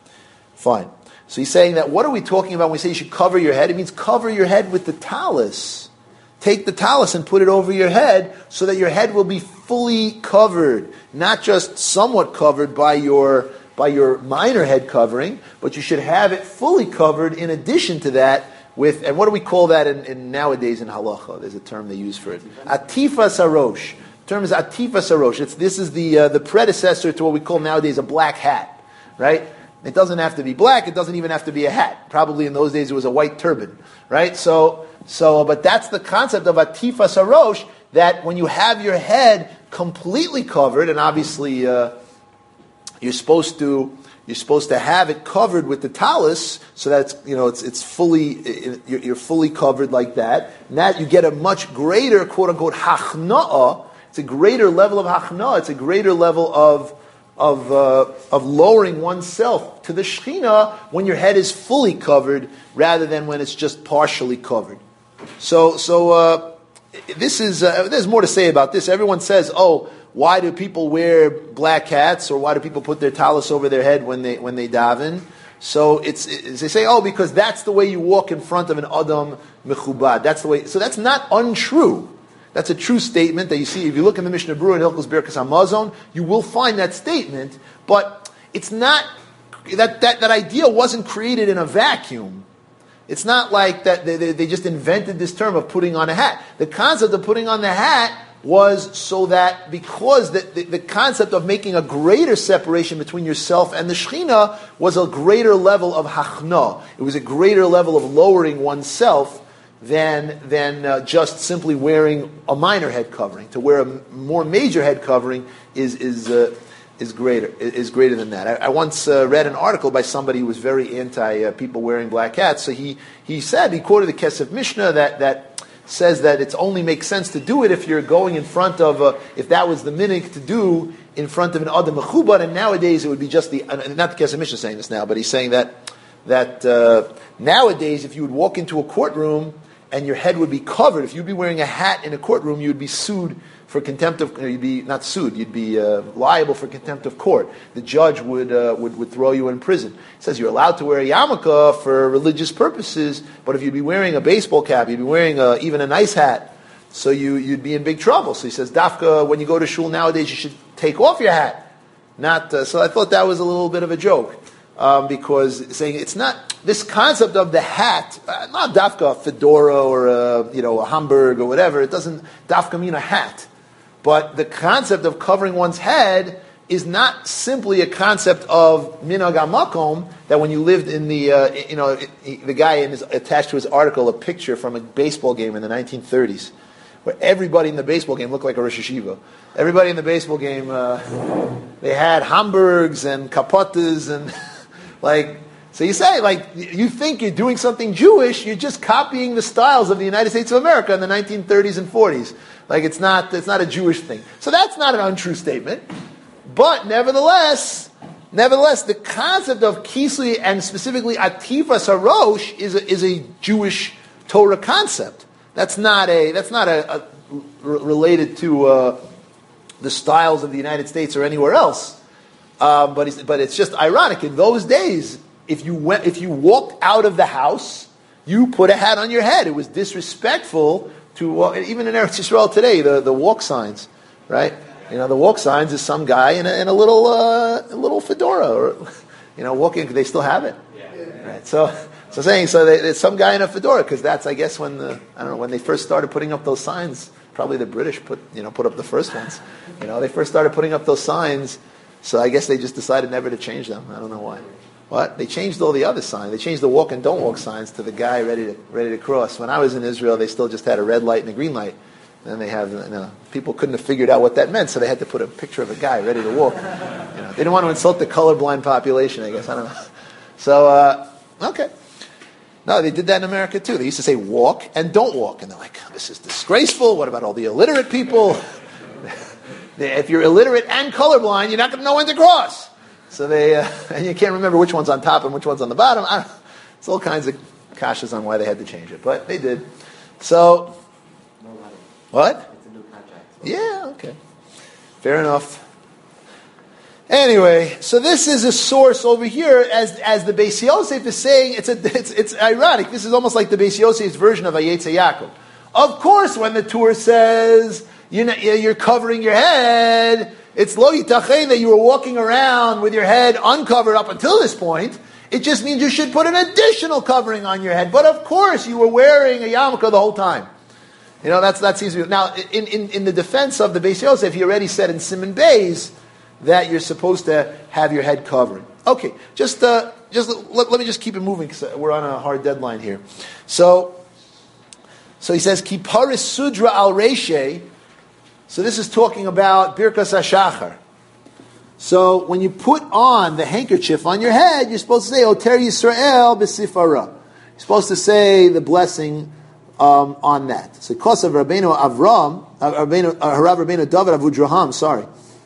Speaker 1: Fine. So he's saying that what are we talking about when we say you should cover your head? It means cover your head with the talis. Take the talis and put it over your head so that your head will be fully covered, not just somewhat covered by your by your minor head covering, but you should have it fully covered in addition to that. With, and what do we call that in, in nowadays in halacha? There's a term they use for it. Atifa sarosh. The term is atifa sarosh. It's, this is the uh, the predecessor to what we call nowadays a black hat, right? It doesn't have to be black. It doesn't even have to be a hat. Probably in those days it was a white turban, right? So, so, but that's the concept of atifa sarosh, that when you have your head completely covered, and obviously uh, you're supposed to. You're supposed to have it covered with the talis, so that it's, you know, it's it's fully you're, you're fully covered like that. And that you get a much greater quote unquote hachna'ah. It's a greater level of hachna'ah. It's a greater level of of uh, of lowering oneself to the Shekhinah when your head is fully covered, rather than when it's just partially covered. So so uh, this is uh, there's more to say about this. Everyone says, oh, why do people wear black hats, or why do people put their talis over their head when they when they daven? So it's, it's they say, oh, because that's the way you walk in front of an adam mechubad. That's the way. So that's not untrue. That's a true statement that you see if you look in the Mishnah Berurah and Hilchos Birkas Hamazon, you will find that statement. But it's not that that that idea wasn't created in a vacuum. It's not like that they, they, they just invented this term of putting on a hat. The concept of putting on the hat was so that because the, the, the concept of making a greater separation between yourself and the Shekhinah was a greater level of hachna. It was a greater level of lowering oneself than than uh, just simply wearing a minor head covering. To wear a more major head covering is is uh, is greater is greater than that. I, I once uh, read an article by somebody who was very anti uh, people wearing black hats. So he he said he quoted the Kesef Mishnah that that. says that it only makes sense to do it if you're going in front of, a, if that was the minhag to do in front of an Adam Mechubad, and nowadays it would be just the, not the Kesef Mishnah saying this now, but he's saying that, that uh, nowadays if you would walk into a courtroom and your head would be covered, if you'd be wearing a hat in a courtroom, you would be sued for contempt of, you'd be, not sued, you'd be uh, liable for contempt of court. The judge would, uh, would would throw you in prison. It says you're allowed to wear a yarmulke for religious purposes, but if you'd be wearing a baseball cap, you'd be wearing a, even a nice hat, so you, you'd be in big trouble. So he says, Dafka, when you go to shul nowadays, you should take off your hat. Not uh, So I thought that was a little bit of a joke, um, because saying it's not, this concept of the hat, uh, not Dafka, a fedora or a, you know, a Hamburg or whatever, it doesn't Dafka mean a hat. But the concept of covering one's head is not simply a concept of minhag hamakom, that when you lived in the, uh, you know, it, he, the guy in his, attached to his article a picture from a baseball game in the nineteen thirties, where everybody in the baseball game looked like a Rosh Hashiva. Everybody in the baseball game, uh, they had Hamburgs and kapotas and like, so you say, like, you think you're doing something Jewish, you're just copying the styles of the United States of America in the nineteen thirties and forties. Like, it's not, it's not a Jewish thing. So that's not an untrue statement. But nevertheless, nevertheless, the concept of kisui and specifically atifas harosh is a, is a Jewish Torah concept. That's not a that's not a, a related to uh, the styles of the United States or anywhere else. Um, but it's, but it's just ironic. In those days, if you went if you walked out of the house, you put a hat on your head. It was disrespectful to uh, even in Eretz Yisrael today. The the walk signs, right? You know, the walk signs is some guy in a, in a little uh, a little fedora, or you know, walking. They still have it, yeah. Right? So, so saying so, they, it's some guy in a fedora, because that's, I guess, when the I don't know when they first started putting up those signs. Probably the British put you know put up the first ones. You know, they first started putting up those signs. So I guess they just decided never to change them. I don't know why. What? They changed all the other signs. They changed the walk and don't walk signs to the guy ready to ready to cross. When I was in Israel, they still just had a red light and a green light. Then they have, you know, people couldn't have figured out what that meant, so they had to put a picture of a guy ready to walk. You know, they didn't want to insult the colorblind population, I guess. I don't know. So, uh, okay. No, they did that in America too. They used to say walk and don't walk. And they're like, this is disgraceful. What about all the illiterate people? If you're illiterate and colorblind, you're not going to know when to cross. So they, uh, and you can't remember which one's on top and which one's on the bottom. I don't, it's all kinds of kashas on why they had to change it. But they did. So... What?
Speaker 3: It's a new contract.
Speaker 1: Yeah, okay. Fair enough. Anyway, so this is a source over here, as as the Beis Yosef is saying, it's, a, it's it's ironic. This is almost like the Beis Yosef's version of Vayetze Yaakov. Of course, when the Torah says you're, not, you're covering your head, it's lo yitachen that you were walking around with your head uncovered up until this point. It just means you should put an additional covering on your head. But of course, you were wearing a yarmulke the whole time. You know, that's, that seems to be... Now, in, in, in the defense of the Beis Yosef, he already said in Siman Beis that you're supposed to have your head covered. Okay, just uh, just let, let me just keep it moving, because we're on a hard deadline here. So, so he says, Kiparis Sudra al Reshe. So this is talking about Birkas HaShachar. So when you put on the handkerchief on your head, you're supposed to say, Oter Yisrael b'sifara. You're supposed to say the blessing Um, on that. So, because of Rabbeinu Avram, uh, Rabbeinu, uh, Harav Rabbeinu David Avudraham, sorry.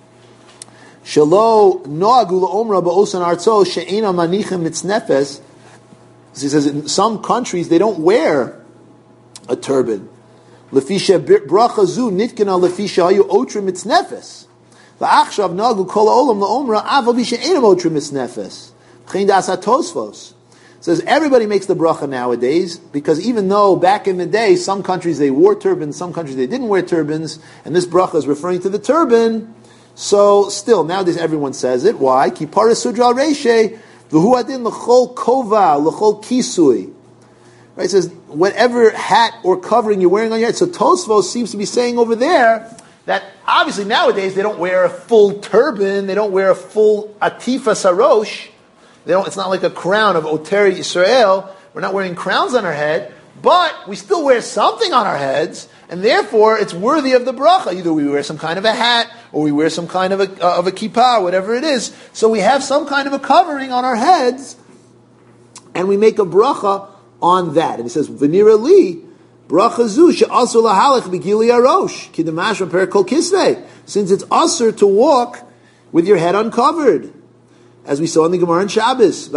Speaker 1: Shelo noagu la'omra ba'osan arzo she'ena manichem mitznefes. So he says, in some countries, they don't wear a turban. Lefisha bracha zu nitkana lefisha hayu otra mitznefes. Va'achshav noagu kol ha'olam la'omra aval b'she'ena otra mitznefes. V'chein das ha'tosfos. Says everybody makes the bracha nowadays, because even though back in the day some countries they wore turbans, some countries they didn't wear turbans, and this bracha is referring to the turban, so still nowadays everyone says it. Why? Ki paras sudra reishe v'hu adin l'chol kova l'chol kisui. Right? It says whatever hat or covering you're wearing on your head. So Tosfos seems to be saying over there that obviously nowadays they don't wear a full turban, they don't wear a full atifa sarosh. They don't, it's not like a crown of Oter Yisrael. We're not wearing crowns on our head, but we still wear something on our heads, and therefore it's worthy of the bracha. Either we wear some kind of a hat, or we wear some kind of a, uh, of a kippah, whatever it is. So we have some kind of a covering on our heads, and we make a bracha on that. And it says, V'nira li, bracha zu, she'asur lahalech b'gili arosh, ki demashra per kol kisvei. Since it's asur to walk with your head uncovered. As we saw in the Gemara in Shabbos,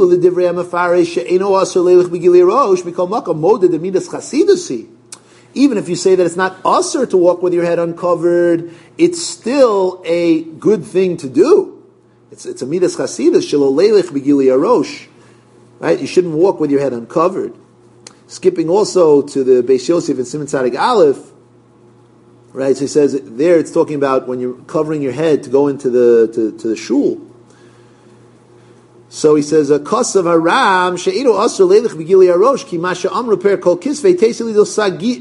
Speaker 1: even if you say that it's not usher to walk with your head uncovered, it's still a good thing to do. It's it's a midas chasidus shelo leilech b'gili arosh, right? You shouldn't walk with your head uncovered. Skipping also to the Beis Yosef and Siman Tzadik Aleph, Right, so he says there it's talking about when you're covering your head to go into the to, to the shul. So he says, "A kosav haram she'iru asur leilich b'gili arosh ki masha amru per kol kisvei teisili lo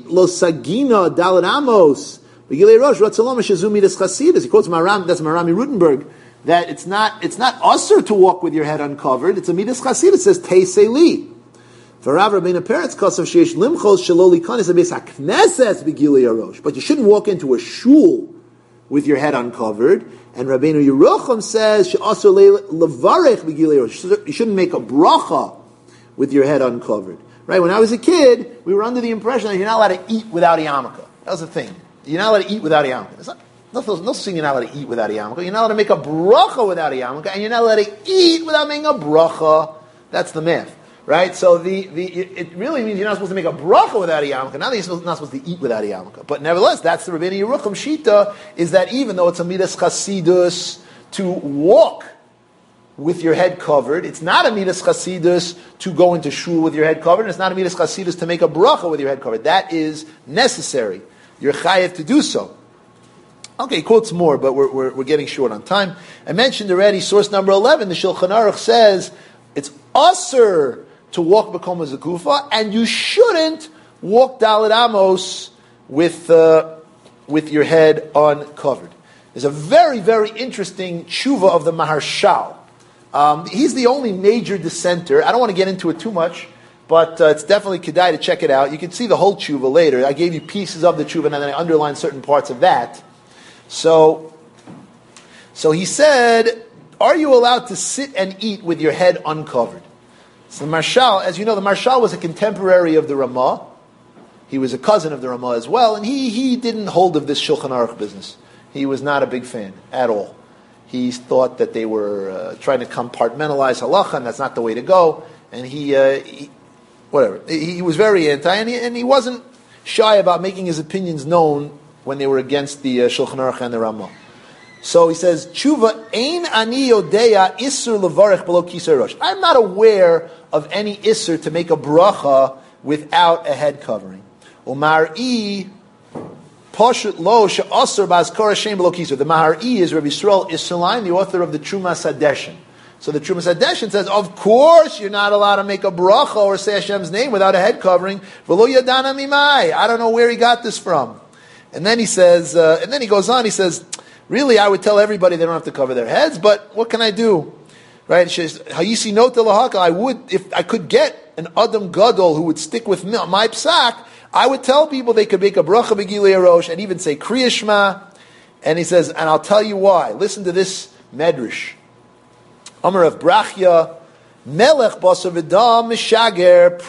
Speaker 1: sagina dalet amos b'gili arosh ratzalom shezumi des chasidus." He quotes Maram, that's Marami Rutenberg, that it's not it's not asur to walk with your head uncovered. It's a midas chasidus. It says teiseli. For Rav Rabbeinu Peretz kosav sheish limchos shelo likanis abeis hakneses b'gili arosh. But you shouldn't walk into a shul with your head uncovered. And Rabbeinu Yerucham says, "She'asur levarech b'gilei rosh." You shouldn't make a bracha with your head uncovered. Right? When I was a kid, we were under the impression that you're not allowed to eat without a yarmulke. That was the thing. You're not allowed to eat without a yarmulke. It's not, no, no thing you're not allowed to eat without a yarmulke. You're not allowed to make a bracha without a yarmulke, and you're not allowed to eat without making a bracha. That's the myth. Right? So the, the it really means you're not supposed to make a bracha without a yarmulke. Now that you're not supposed to eat without a yarmulke. But nevertheless, that's the Rabbeinu Yerucham Shita, is that even though it's a midas chasidus to walk with your head covered, it's not a midas chasidus to go into shul with your head covered, and it's not a midas chasidus to make a bracha with your head covered. That is necessary. You're chayev to do so. Okay, he quotes more, but we're, we're, we're getting short on time. I mentioned already, source number eleven, the Shulchan Aruch says, it's asur to walk b'kol zakufa, and you shouldn't walk Dalet Amos with uh, with your head uncovered. There's a very, very interesting tshuva of the Maharshal. Um, he's the only major dissenter. I don't want to get into it too much, but uh, it's definitely kedai to check it out. You can see the whole tshuva later. I gave you pieces of the tshuva, and then I underlined certain parts of that. So, so he said, are you allowed to sit and eat with your head uncovered? So the Marshal, as you know, the Marshal was a contemporary of the Ramah. He was a cousin of the Ramah as well, and he, he didn't hold of this Shulchan Aruch business. He was not a big fan at all. He thought that they were uh, trying to compartmentalize halacha, and that's not the way to go. And he, uh, he whatever, he, he was very anti, and he, and he wasn't shy about making his opinions known when they were against the uh, Shulchan Aruch and the Ramah. So he says, "Tshuva ein ani yodeya isur levarech below kisei rosh." I'm not aware of any isur to make a bracha without a head covering. Umar'i pashut lo she'asur ba'azkar Hashem below kisei. The Mahar'i is Rabbi Yisrael Isserlein, the author of the Trumas Hadeshin. So the Trumas Hadeshin says, of course you're not allowed to make a bracha or say Hashem's name without a head covering. V'lo yadana mimai. I don't know where he got this from. And then he says, uh, and then he goes on. He says, really, I would tell everybody they don't have to cover their heads, but what can I do? Right? She says, Hayisi nota lahaka. I would, if I could get an Adam Gadol who would stick with me, my psak, I would tell people they could make a bracha b'gilei arosh and even say Kriya Shema. And he says, and I'll tell you why. Listen to this medrash. Amar of Brachya, Melech basar v'dam mishager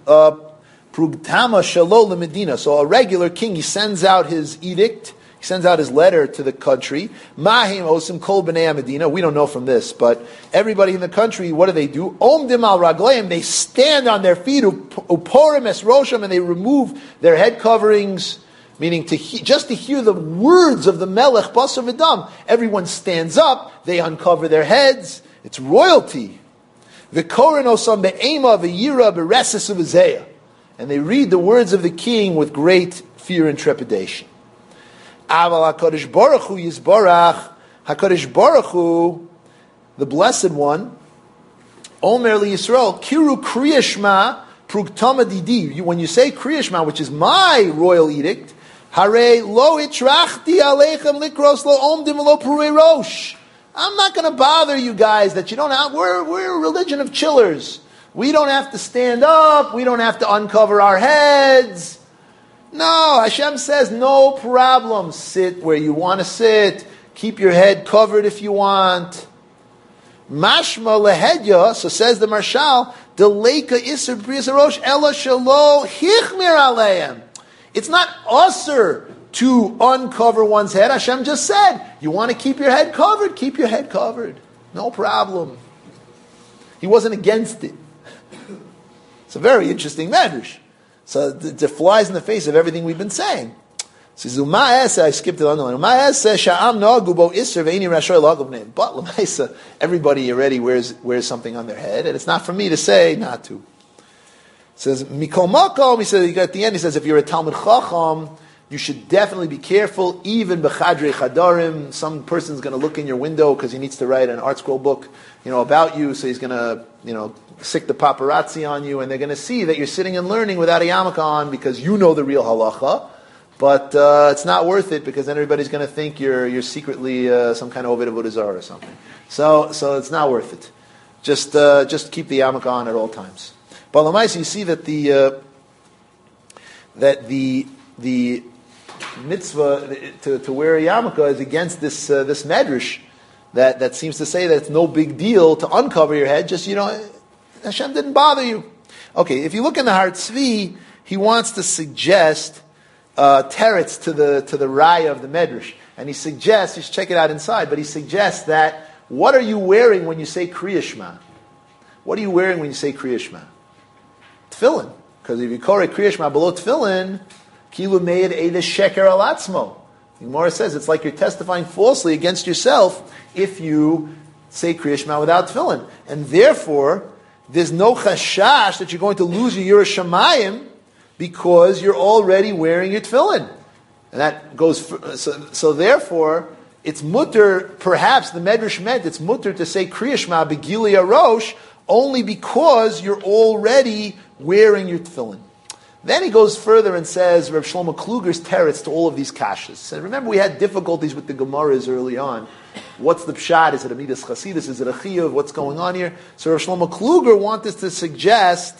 Speaker 1: prugtama shalol lemedina. So a regular king, he sends out his edict. He sends out his letter to the country. Mahim osim kol b'nei Medina. We don't know from this, but everybody in the country, what do they do? Omdim al ragleim. They stand on their feet, uporim es rosham, and they remove their head coverings, meaning to he, just to hear the words of the Melech basar v'dam. Everyone stands up. They uncover their heads. It's royalty. V'korin osam be'ema v'yira b'reses u'v'zeya. And they read the words of the king with great fear and trepidation. Aval HaKadosh Baruch Hu Yisbarach, HaKadosh Baruch Hu, the Blessed One, Omer li Yisrael, Kiru Kriya Shema, Prugtama Didi. When you say Kriya Shema, which is my royal edict, Hare lo itrachti aleichem likros lo omdim lo purei rosh. I'm not going to bother you guys that you don't have, we're, we're a religion of chillers. We don't have to stand up, we don't have to uncover our heads. No, Hashem says, no problem. Sit where you want to sit. Keep your head covered if you want. Mashma lehedya, so says the Marshal, Deleika isur b'riyas harosh ela shelo hichmir aleim. It's not usur to uncover one's head. Hashem just said, you want to keep your head covered? Keep your head covered. No problem. He wasn't against it. It's a very interesting medrash. So it flies in the face of everything we've been saying. Says, I skipped it on the line. But everybody already wears wears something on their head, and it's not for me to say not to. It says Mikol Makom. He says at the end. He says if you're a Talmud Chacham, You should definitely be careful, even b'chadrei chadarim. Some person's going to look in your window because he needs to write an art scroll book, you know, about you. So he's going to, you know, sick the paparazzi on you, and they're going to see that you're sitting and learning without a yarmulke on because you know the real halacha. But uh, it's not worth it because then everybody's going to think you're you're secretly uh, some kind of Oved Avodah Zarah or something. So so it's not worth it. Just uh, just keep the yarmulke on at all times. But Lamais, you see that the uh, that the the mitzvah to, to wear a yarmulke is against this uh, this medrash that, that seems to say that it's no big deal to uncover your head. Just, you know, Hashem didn't bother you. Okay, if you look in the Har Tzvi, he wants to suggest uh, teretz to the to the raya of the medrash, and he suggests, you should check it out inside, but he suggests that what are you wearing when you say Kriya Shema? What are you wearing when you say Kriya Shema? Tefillin, because if you call it Kriya Shema below tefillin, Kilu meid eida sheker al atzmo. The Gemara says it's like you're testifying falsely against yourself if you say Kriya Shema without tefillin. And therefore, there's no chashash that you're going to lose your Yiras Shamayim because you're already wearing your tefillin. And that goes, for, so, so therefore, it's mutter, perhaps the Medrash meant it's mutter to say Kriya Shema begili arosh only because you're already wearing your tefillin. Then he goes further and says, Reb Shlomo Kluger's teretz to all of these kashas. And remember, we had difficulties with the Gemaras early on. What's the pshat? Is it a midas chasidus? Is it a chiyuv? What's going on here? So Reb Shlomo Kluger wanted to suggest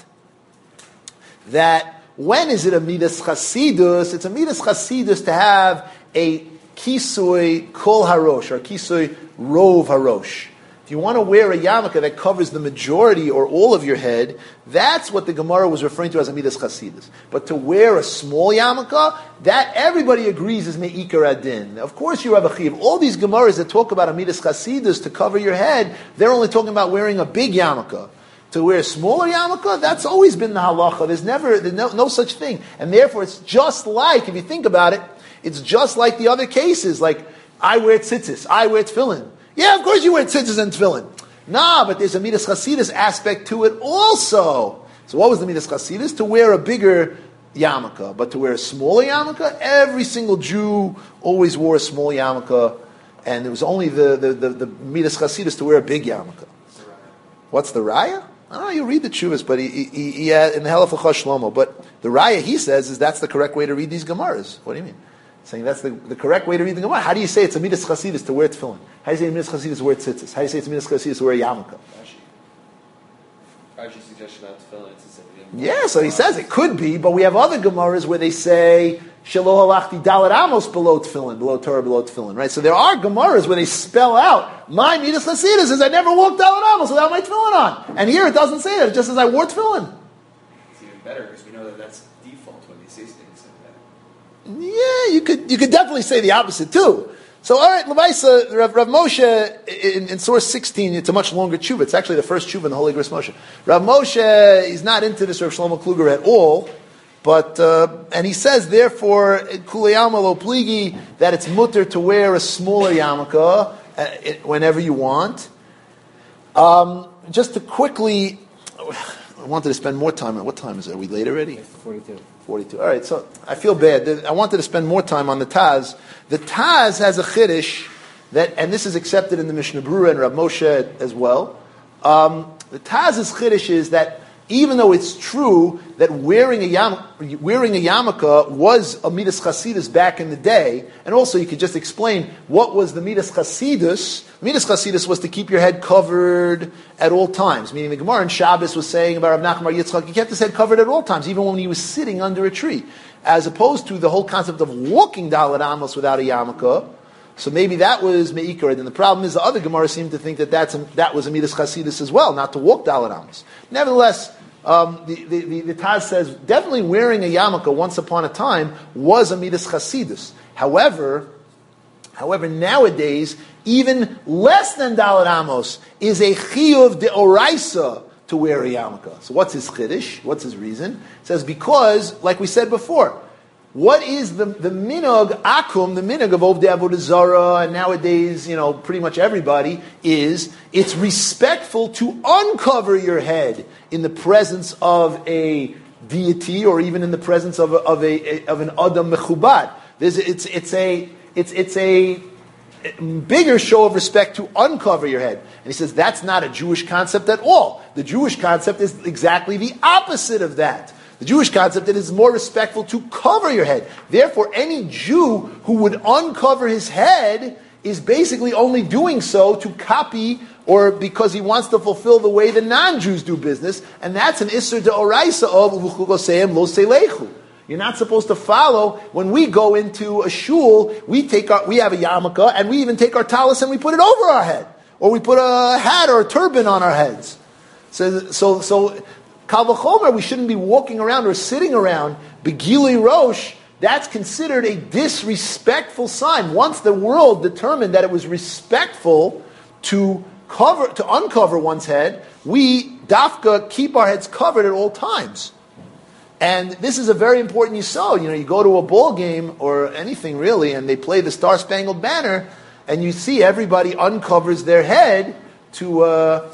Speaker 1: that when is it a midas chasidus? It's a midas chasidus to have a kisui kol harosh, or kisui rov harosh. If you want to wear a yarmulke that covers the majority or all of your head, that's what the Gemara was referring to as a midas chasidus. But to wear a small yarmulke, that everybody agrees is me'ikar adin. Of course you have a chiv. All these Gemaras that talk about a midas chasidus to cover your head, they're only talking about wearing a big yarmulke. To wear a smaller yarmulke, that's always been the halacha. There's never, there's no, no such thing. And therefore it's just like, if you think about it, it's just like the other cases, like I wear tzitzis, I wear tefillin. Yeah, of course you wear tzitzis and tefillin. Nah, but there's a midas chasidus aspect to it also. So what was the midas chasidus? To wear a bigger yarmulke. But to wear a smaller yarmulke, every single Jew always wore a small yarmulke, and it was only the, the, the, the midas chasidus to wear a big yarmulke. What's the raya? I don't know, you read the Chuvas, but he, he, he had in the Halacha Shlomo. But the raya, he says, is that's the correct way to read these Gemaras. What do you mean? Saying that's the, the correct way to read the Gemara. How do you say it's a midas chasidus to wear tefillin? How do you say it's a midas chasidus to wear tzitzis? How do you say it's a midas chasidus to wear yarmulke?
Speaker 2: Rashi suggested not tefillin.
Speaker 1: Yeah, so he says it could be, but we have other Gemaras where they say shelo halachti dalet amos below tefillin, below Torah, below tefillin, right? So there are Gemaras where they spell out my midas chasidus is I never walked dalet amos without my tefillin on, and here it doesn't say that. It just says I wore tefillin.
Speaker 2: It's even better because we know that that's default when they say things like that.
Speaker 1: Yeah, you could you could definitely say the opposite too. So all right, Levaisa, Rav, Rav Moshe in, in source sixteen, it's a much longer tshuva. It's actually the first tshuva in the Holy Gris Moshe. Rav Moshe is not into this Rav Shlomo Kluger at all, but uh, and he says therefore Kulei Alma Lo Pligi that it's mutter to wear a smaller yarmulke uh, whenever you want. Um, just to quickly, I wanted to spend more time on what time is it? Are we late already?
Speaker 3: Forty-two.
Speaker 1: forty-two. All right, so I feel bad. I wanted to spend more time on the Taz. The Taz has a chiddush that, and this is accepted in the Mishnah Berurah and Rav Moshe as well. Um, the Taz's chiddush is that even though it's true that wearing a yam, wearing a yarmulke was a midas chasidus back in the day, and also you could just explain what was the midas chasidus. Midas chasidus was to keep your head covered at all times. Meaning the Gemara in Shabbos was saying about Rav Nachman Bar Yitzchak, he kept his head covered at all times, even when he was sitting under a tree, as opposed to the whole concept of walking dalet amos without a yarmulke. So maybe that was me'ikar. And the problem is the other Gemara seemed to think that that's a, that was a midas chasidus as well, not to walk dalet amos. Nevertheless, um, the, the, the, the Taz says definitely wearing a yarmulke once upon a time was a midas chasidus. However, however, nowadays even less than dalet amos is a chiyuv de oraisa to wear a yarmulke. So what's his chiddush? What's his reason? It says because, like we said before, what is the, the minog akum, the minog of Ovdei Avodah Zarah, and nowadays, you know, pretty much everybody, is it's respectful to uncover your head in the presence of a deity or even in the presence of a, of a of an adam mechubad. There's it's it's a it's it's a bigger show of respect to uncover your head. And he says that's not a Jewish concept at all. The Jewish concept is exactly the opposite of that. The Jewish concept is more respectful to cover your head. Therefore, any Jew who would uncover his head is basically only doing so to copy or because he wants to fulfill the way the non-Jews do business, and that's an Isser D'Oraisa of Uvuchugoseim Lo Seilechu. You're not supposed to follow. When we go into a shul, we take our, we have a yarmulke, and we even take our talis and we put it over our head, or we put a hat or a turban on our heads. So, so, so, Kal v'chomer, we shouldn't be walking around or sitting around begili rosh. That's considered a disrespectful sign. Once the world determined that it was respectful to cover, to uncover one's head, we dafka keep our heads covered at all times. And this is a very important yisod. You know, you go to a ball game or anything really, and they play the Star Spangled Banner, and you see everybody uncovers their head to uh,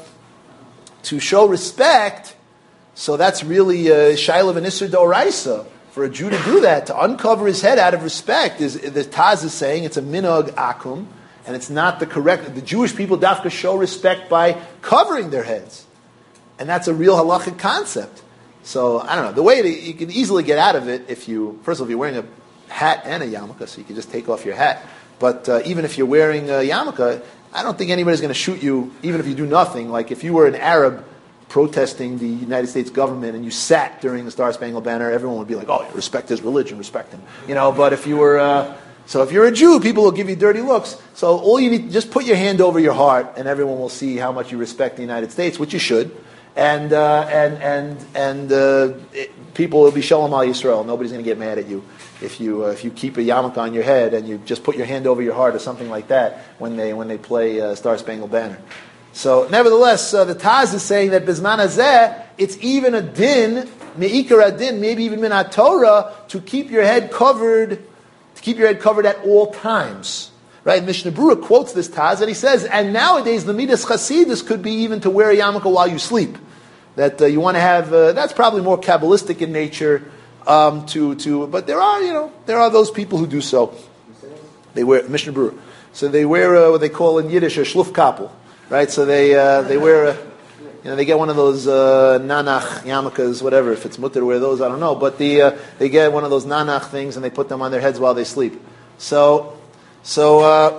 Speaker 1: to show respect. So that's really uh, Shailav and Isser D'Oraisa. For a Jew to do that, to uncover his head out of respect, is the Taz is saying it's a minhag akum, and it's not the correct. The Jewish people dafka show respect by covering their heads, and that's a real halachic concept. So I don't know the way that you can easily get out of it if you first of all if you're wearing a hat and a yarmulke, so you can just take off your hat. But uh, even if you're wearing a yarmulke, I don't think anybody's going to shoot you, even if you do nothing. Like if you were an Arab protesting the United States government and you sat during the Star Spangled Banner, everyone would be like, oh, respect his religion, respect him. You know, but if you were, uh, so if you're a Jew, people will give you dirty looks. So all you need, just put your hand over your heart and everyone will see how much you respect the United States, which you should. And, uh, and, and, and, uh, it, people will be Shalom Al Yisrael. Nobody's going to get mad at you if you, uh, if you keep a yarmulke on your head and you just put your hand over your heart or something like that when they, when they play uh, Star Spangled Banner. So, nevertheless, uh, the Taz is saying that Bizman Hazeh, it's even a din, me'ikar adin, maybe even min Torah, to keep your head covered, to keep your head covered at all times. Right? Mishnah Berurah quotes this Taz and he says, and nowadays the Midas Chasidus could be even to wear a yarmulke while you sleep. That uh, you want to have, uh, that's probably more Kabbalistic in nature, um, to, to, but there are, you know, there are those people who do so. They wear, Mishnah Berurah. So they wear uh, what they call in Yiddish a shluf kapel. Right, so they uh, they wear, a, you know, they get one of those uh, nanach yarmulkes, whatever. If it's mutter to wear those, I don't know. But the uh, they get one of those nanach things and they put them on their heads while they sleep. So, so, uh,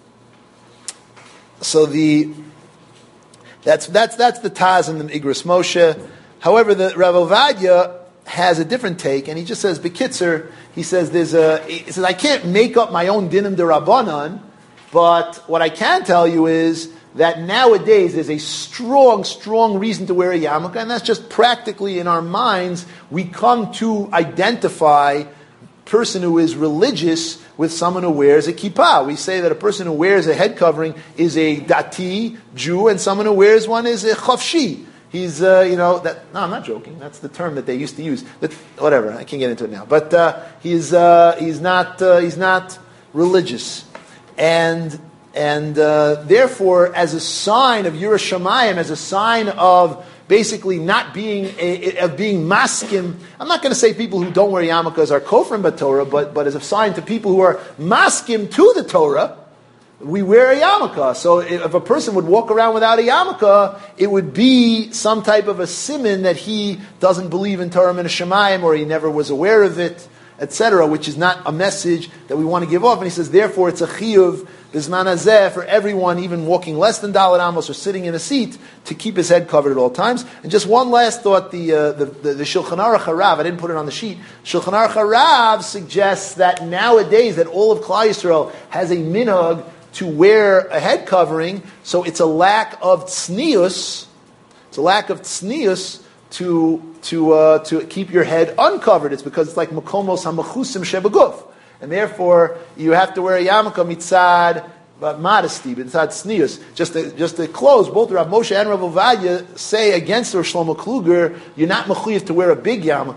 Speaker 1: so the that's that's that's the Taz and the Igros Moshe. However, the Rav Ovadia has a different take, and he just says Bekitzer. He says there's a. He says I can't make up my own dinim derabanan, but what I can tell you is that nowadays there's a strong, strong reason to wear a yarmulke, and that's just practically in our minds, we come to identify a person who is religious with someone who wears a kippah. We say that a person who wears a head covering is a dati, Jew, and someone who wears one is a chavshi. He's, uh, you know, that, no, I'm not joking. That's the term that they used to use. But whatever, I can't get into it now. But uh, he's, uh, he's not, uh, he's not religious. And And uh, therefore, as a sign of Yiras Shamayim, as a sign of basically not being a, of being maskim, I'm not going to say people who don't wear yarmulkes are kofrim b'Torah, but but as a sign to people who are maskim to the Torah, we wear a yarmulke. So if a person would walk around without a yarmulke, it would be some type of a siman that he doesn't believe in Torah and Shamayim, or he never was aware of it, et cetera, which is not a message that we want to give off. And he says, therefore, it's a chiyuv Bizman Hazeh for everyone, even walking less than Dalet Amos or sitting in a seat, to keep his head covered at all times. And just one last thought: the uh, the, the, the Shulchan Aruch Harav. I didn't put it on the sheet. Shulchan Aruch Harav suggests that nowadays that all of Klal Yisrael has a minhag to wear a head covering, so it's a lack of tznius. It's a lack of tznius to to uh, to keep your head uncovered. It's because it's like makomos hamachusim shebaguf. And therefore, you have to wear a yarmulke mitzad, but modesty, mitzad tznius. Just to, just to close, both Rav Moshe and Rav Ovadia say against Rav Shlomo Kluger, you're not mechuyev to wear a big yarmulke,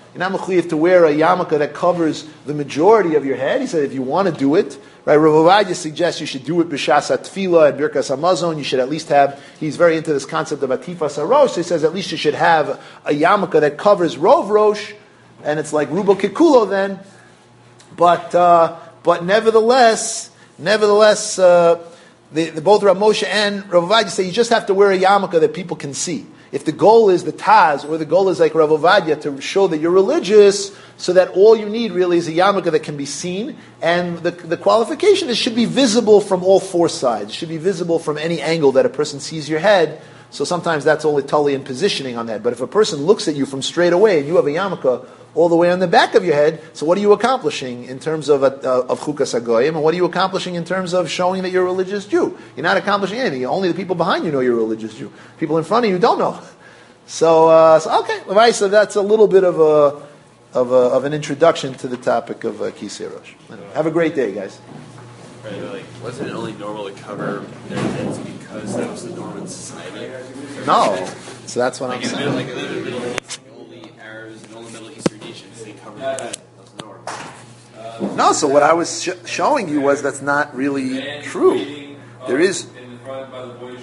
Speaker 1: you're not mechuyev to wear a yarmulke that covers the majority of your head. He said if you want to do it, right? Rav Ovadia suggests you should do it b'shas tefillah and birkas hamazon. You should at least have. He's very into this concept of atifas harosh. So he says at least you should have a yarmulke that covers rov rosh, and it's like rubo kikulo then. But uh, but nevertheless, nevertheless, uh, the, the, both Rav Moshe and Rav Ovadia say you just have to wear a yarmulke that people can see. If the goal is the Taz, or the goal is like Rav Ovadia to show that you're religious, so that all you need really is a yarmulke that can be seen, and the, the qualification is should be visible from all four sides. It should be visible from any angle that a person sees your head. So sometimes that's only tully in positioning on that. But if a person looks at you from straight away and you have a yarmulke all the way on the back of your head, so what are you accomplishing in terms of uh, of chukas hagoyim, and what are you accomplishing in terms of showing that you're a religious Jew? You're not accomplishing anything. Only the people behind you know you're a religious Jew. People in front of you don't know. So, uh, so okay, right, so that's a little bit of a of, a, of an introduction to the topic of uh, Kisei Rosh. Anyway, have a great day, guys.
Speaker 2: Right, like, wasn't it only normal to cover their heads because that was the norm in society?
Speaker 1: No, so that's what
Speaker 2: like
Speaker 1: I'm
Speaker 2: in
Speaker 1: saying.
Speaker 2: Middle, like in the Middle East, like all the Arabs and all the Middle Eastern nations, they covered their head. That's the norm.
Speaker 1: No, so what I was sh- showing you was that's not really true. There is